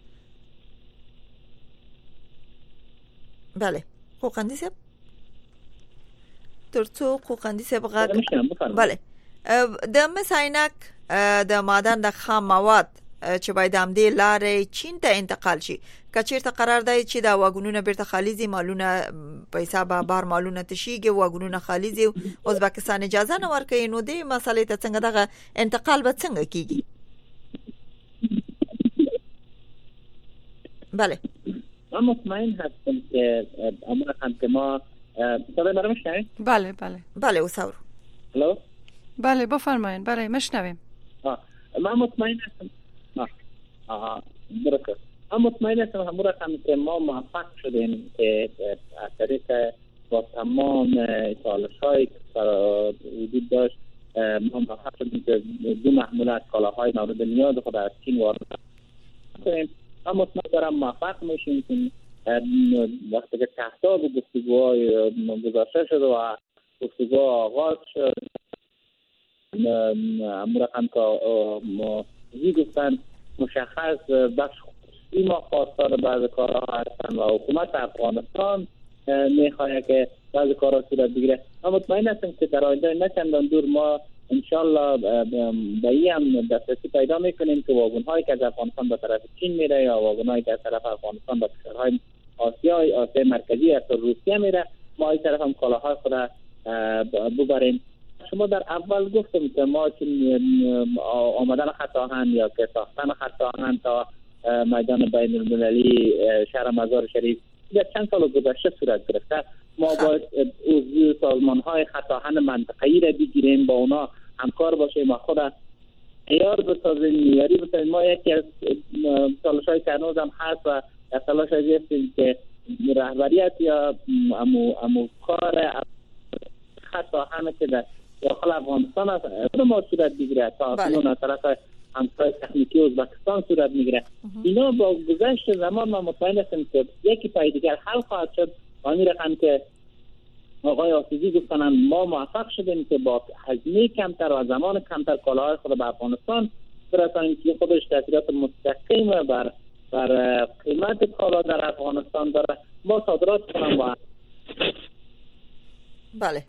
بله قوقندي صاحب ترڅو قوقندي صاحب غږ بله د مساینک د معدن د خام مواد چې باید هم دې لارې چین ته انتقال شي کچیرته قرار دی چې دا واګونونه بیرته خالیزي مالونه په حساب بار مالونه تشيږي واګونونه خالیزي ازبکستان اجازه نه ورکوي نو دې مسالې ته څنګه دغه انتقال به څنګه کیږي؟ بله من مطمئن هستم که امور هم که ما صدای مرا میشنوید؟ بله بله بله اوساور الو بله بفرمایید. بله میشنویم. من مطمئن هستم درسته. من مطمئن هستم همون هم که ما موفق شدیم که از طریق با تمام چالش‌هایی که وجود داشت ما موفق شدیم که 2 محموله از کالاهای مورد نیاز خود از چین وارد کنیم. من مطمئن دارم موفق میشیم که وقتی که تحتاب گفتگوهای گذاشته شد و گفتگوها آغاز شد همون هم که گفتن مشخص بخش خصوصی ما خواستار بعض کارها هستن و حکومت افغانستان میخواهد که بعض کارها صورت بگیره. ما مطمئن هستیم که در آینده نه چندان دور ما انشالله به این هم دسترسی پیدا میکنیم که واگن‌هایی که از افغانستان به طرف چین میره یا واگن‌هایی که از طرف افغانستان به کشورهای آسیا مرکزی از روسیه میره ما این طرف هم کالاهای خود ببریم. شما در اول گفتم که ما آمدن خط آهن یا که ساختن خط آهن تا میدان بین المللی شهر مزار شریف در چند سال گذشته صورت گرفته. ما باید عضو سازمان‌های خط آهن منطقه‌ای را بگیریم با اونا همکار باشیم ما خود عیار بسازیم میاری بسازیم. ما یکی از تلاش‌های که هنوز هم هست و در تلاش هستیم که رهبریت یا امو کار خط آهن که در داخل افغانستان است ما صورت بگیره تا اکنون از طرف همکار تکنیکی ازبکستان صورت میگیره. اینا با گذشت زمان ما مطمئن هستیم که یکی پای دیگر حل خواهد شد. آنی رقم که آقای آسیزی گفتن ما موفق شدیم که با هزینه کمتر و زمان کمتر کالاهای خود به افغانستان برسانیم که خودش تاثیرات مستقیم بر قیمت کالا در افغانستان داره. ما صادرات کنم با بله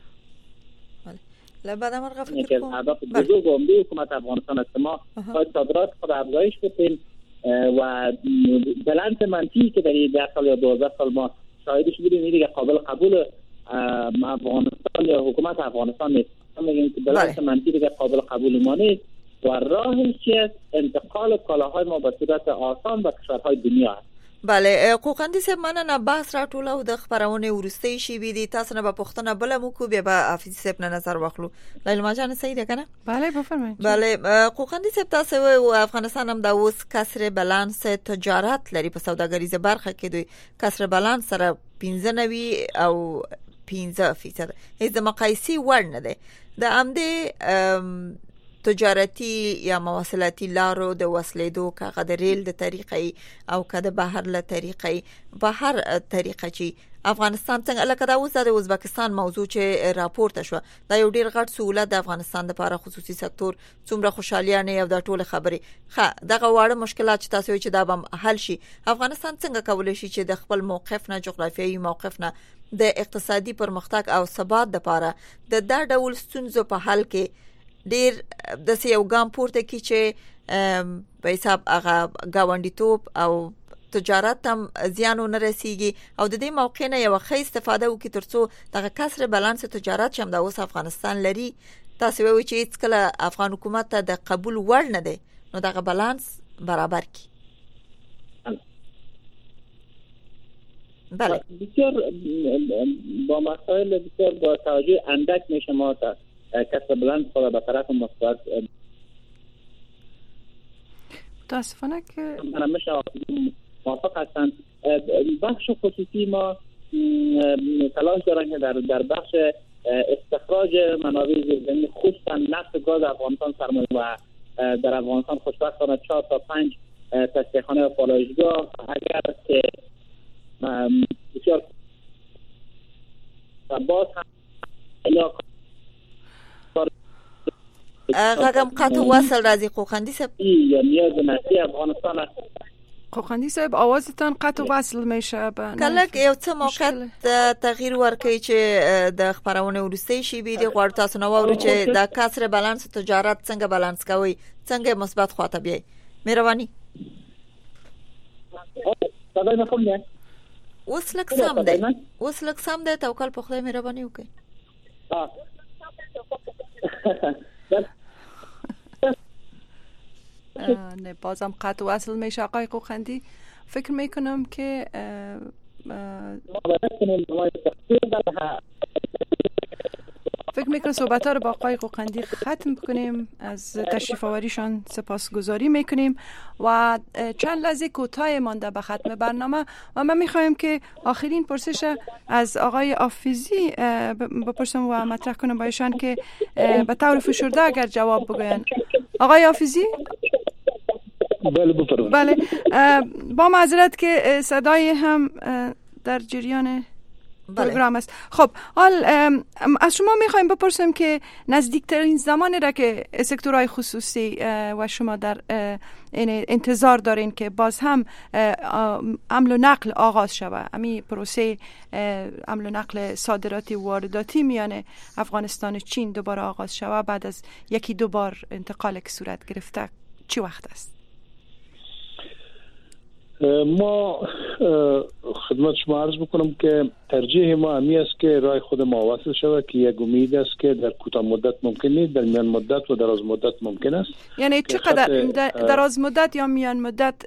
بعد ما فکر یکی از اهداف بزرگ و عمده حکومت افغانستان است. ما باید صادرات خود افزایش بدیم و بلند منفی که در 10 سال یا 12 سال ما شاهدش بودیم این دیگه قابل قبول افغانستان یا حکومت افغانستان نیست. ما میگیم که بلند منفی دیگه قابل قبول ما نیست و راهش چیه؟ انتقال کالاهای ما به صورت آسان به کشورهای دنیا است. بله قوقندي صاحب مننه بحث را ټوله د خبرونه ورستۍ شي بي دي تاسو نه په پښتنه بل مو کو به حافظ صاحب نه نظر واخلو. لیلا جان صحیح ده کنه؟ بله بفرمایید. بله قوقندي صاحب تاسو او افغانستان هم د اوس کسر بالانس تجارت لري په سوداګریزه برخه کې دوی کسر بالانس سره 15 او 15% هیڅ د مقایسې وړ نه ده. د امده تجارتی یا مواصلاتی لارو د وسلیدو کاغه د ریل د طریقې او کده بهر له طریقې بهر طریقې چې افغانستان څنګه لکه دا اوس د ازبکستان موضوع چې راپورته شو دا یو ډیر غټ سہولت د افغانستان لپاره خصوصي سکتور څومره خوشالیانه یو د ټوله خبرې دغه واړه مشکلات چې تاسو چې دا به حل شي افغانستان څنګه کولای شي چې د خپل موقف نه جغرافیایي موقف نه د اقتصادي پرمختګ او ثبات لپاره د دا ډول ستونزو په حل کې ډیر د یو ګام پورته کی چې په حساب هغه گاونډیتوب او تجارت هم زیان نه رسیږي او د دې موقع نه یو ښه استفاده وکړي ترڅو دغه کسر بالانس تجارت شم د اوس افغانستان لري. تاسو وایئ چې هیڅ کله افغان حکومت ته د قبول وړ نه دی نو دغه بالانس برابر کی. بله بسیار با مسائل بسیار با توجه اندک میشه ما تا کسر بالانس خود به طرف مثبت متاسفانه که میشه موافق هستند. بخش خصوصی ما تلاش دارن که در بخش استخراج منابع زیرزمینی خصوصا نفت گاز افغانستان سرمایه و در افغانستان خوشبختانه 4 تا 5 تصفیه‌خانه و پالایشگاه اگر که بسیار باز هم غږم قطع وصل راځي قوقندي صاحب یا نیاز نفتی افغانستان است. قوقندي صاحب آوازتان قطع وصل میشه. کله یو څه موقع تغییر ورکړي چې د خبرونه ورسته شي به د غوړ تاسو نو ورو چې د کسر بالانس تجارت څنګه بالانس کوي څنګه مثبت خواته بیاي. مهرباني صدای مفهوم نه اوس لک سم ده توکل په خدای مهرباني وکړي. نه بازم قطع وصل میشه آقای قوقندی. فکر میکنم که صحبت‌ها رو با آقای قوقندی ختم کنیم. از تشریف آوریشان سپاسگزاری میکنیم و چند لحظه کوتاه مانده به ختم برنامه و من میخوایم که آخرین پرسش از آقای حافظی بپرسم و مطرح کنم با ایشان که به طور فشرده اگر جواب بگوین. آقای حافظی؟ بله با معذرت که صدای هم در جریان پروگرام است. خب حال از شما میخوایم بپرسیم که نزدیکترین زمانی را که سکتورهای خصوصی و شما در انتظار دارین که باز هم حمل و نقل آغاز شود، امی پروسه حمل و نقل صادراتی و وارداتی میان افغانستان و چین دوباره آغاز شود بعد از 1-2 بار انتقال که صورت گرفته، چی وقت است؟ ما خدمت شما عرض بکنم که ترجیح ما همی است که راه خود ما واصل شود که یک امید است که در کوتاه مدت ممکن نیست، در میان مدت و دراز مدت ممکن است. یعنی چقدر دراز مدت یا میان مدت؟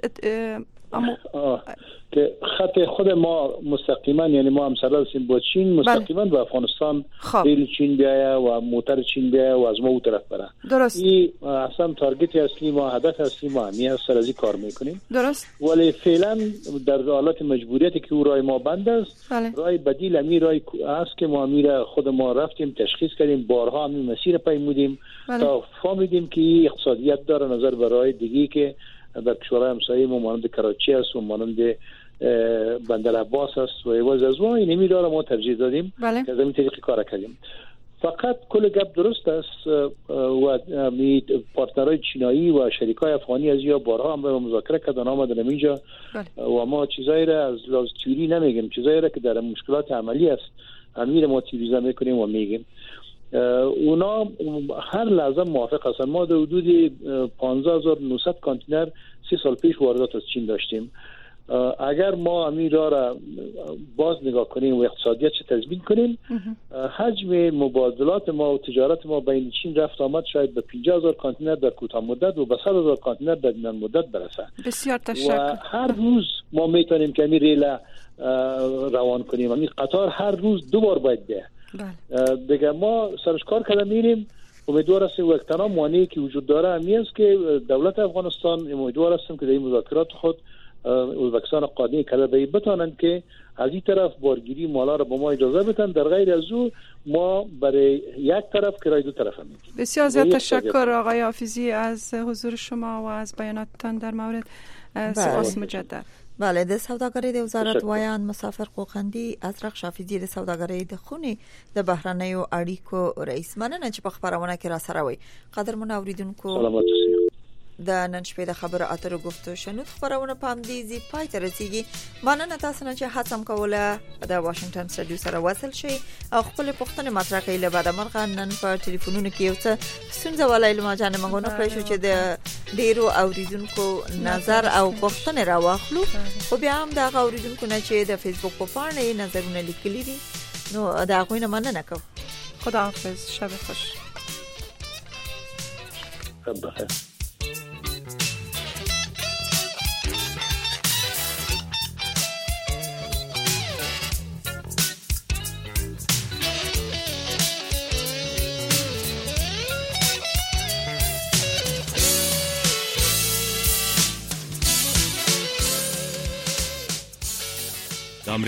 که خط خود ما مستقیما یعنی ما همسر هستیم با چین مستقیما به افغانستان ریل چین بیایه و موتر چین بیایه و از ما اون طرف بره. درست. این اصلا تارگت اصلی ما، هدف اصلی ما همی است، سر از این کار میکنیم. درست. ولی فعلا در حالت مجبوریتی که او راه ما بند است، راه بدیل همی راه است که ما میره خود ما رفتیم تشخیص کردیم، بارها همی مسیر پیمودیم تا فهمیدیم که این اقتصادیت داره نظر به راه دیگه که در کشورهای همسایه ما مانند کراچی است و مانند بندر عباس است و ایواز از ما اینمی داره ما ترجیح دادیم که از این طریق کار کردیم. فقط کل گپ درست است و پارتنرهای چینایی و شریکای افغانی از یا بارها هم به مذاکره کردن آمدن اینجا و ما چیزایی را از لحاظ تئوری نمیگیم، چیزایی را که در مشکلات عملی است امیر ما تئوریزه میکنیم و میگیم. اونا هر لحظه موافق هستن. ما در حدود 15900 کانتینر 3 سال پیش واردات از چین داشتیم. اگر ما امیر را باز نگاه کنیم و اقتصادیت تضمین کنیم، حجم مبادلات ما و تجارت ما بین چین رفت آمد شاید به 50000 کانتینر در کوتاه مدت و به 100000 کانتینر در میان مدت برسه. بسیار تشکر. و هر روز ما میتونیم که امیر ریل روان کنیم. امیر قطار هر روز 2 بار باید بیه. دیگه ما سرش کار کردن میریم. امیدوار هستیم و یک تنها مانعی که وجود داره همی است که دولت افغانستان امیدوار هستیم که در این مذاکرات خود ازبکستان قانع کرده بتانند که از این طرف بارگیری مالا را به ما اجازه بدن، در غیر از او ما برای یک طرف کرای 2 طرف میگیم. بسیار زیاد تشکر آقای حافظی از حضور شما و از بیاناتتان در مورد. سپاس مجدد. بله د سوداګرۍ د وزارت وایان مسافر قوقندي ازرق شافیزی د سوداګرۍ د خونې د بهرنیو اړیکو رئیس مننه چې په خبرونه کې را سره وي. قدرمن اوریدونکو د نن شپې د خبرو اترو گفتگو شنود خبرونه پام دي زی پای ته رسیدي. مننه تاسو نه چې هڅه کوله د واشنگټن سټډیو سره وصل شي او خپل پوښتنه مطرح کړئ. له بعد مرغه نن په ټلیفونونو کې یو څه ستونزه ولای لمه جان منغونه کړی شو چې د ډیرو اوریدونکو نظر او پوښتنه راواخلو، خو بیا هم د اوریدونکو نه چې د فیسبوک په پاڼه نظرونه لیکلي دي نو دا غوښنه مننه کوم. خداحافظ، شب خوش. شب بخیر.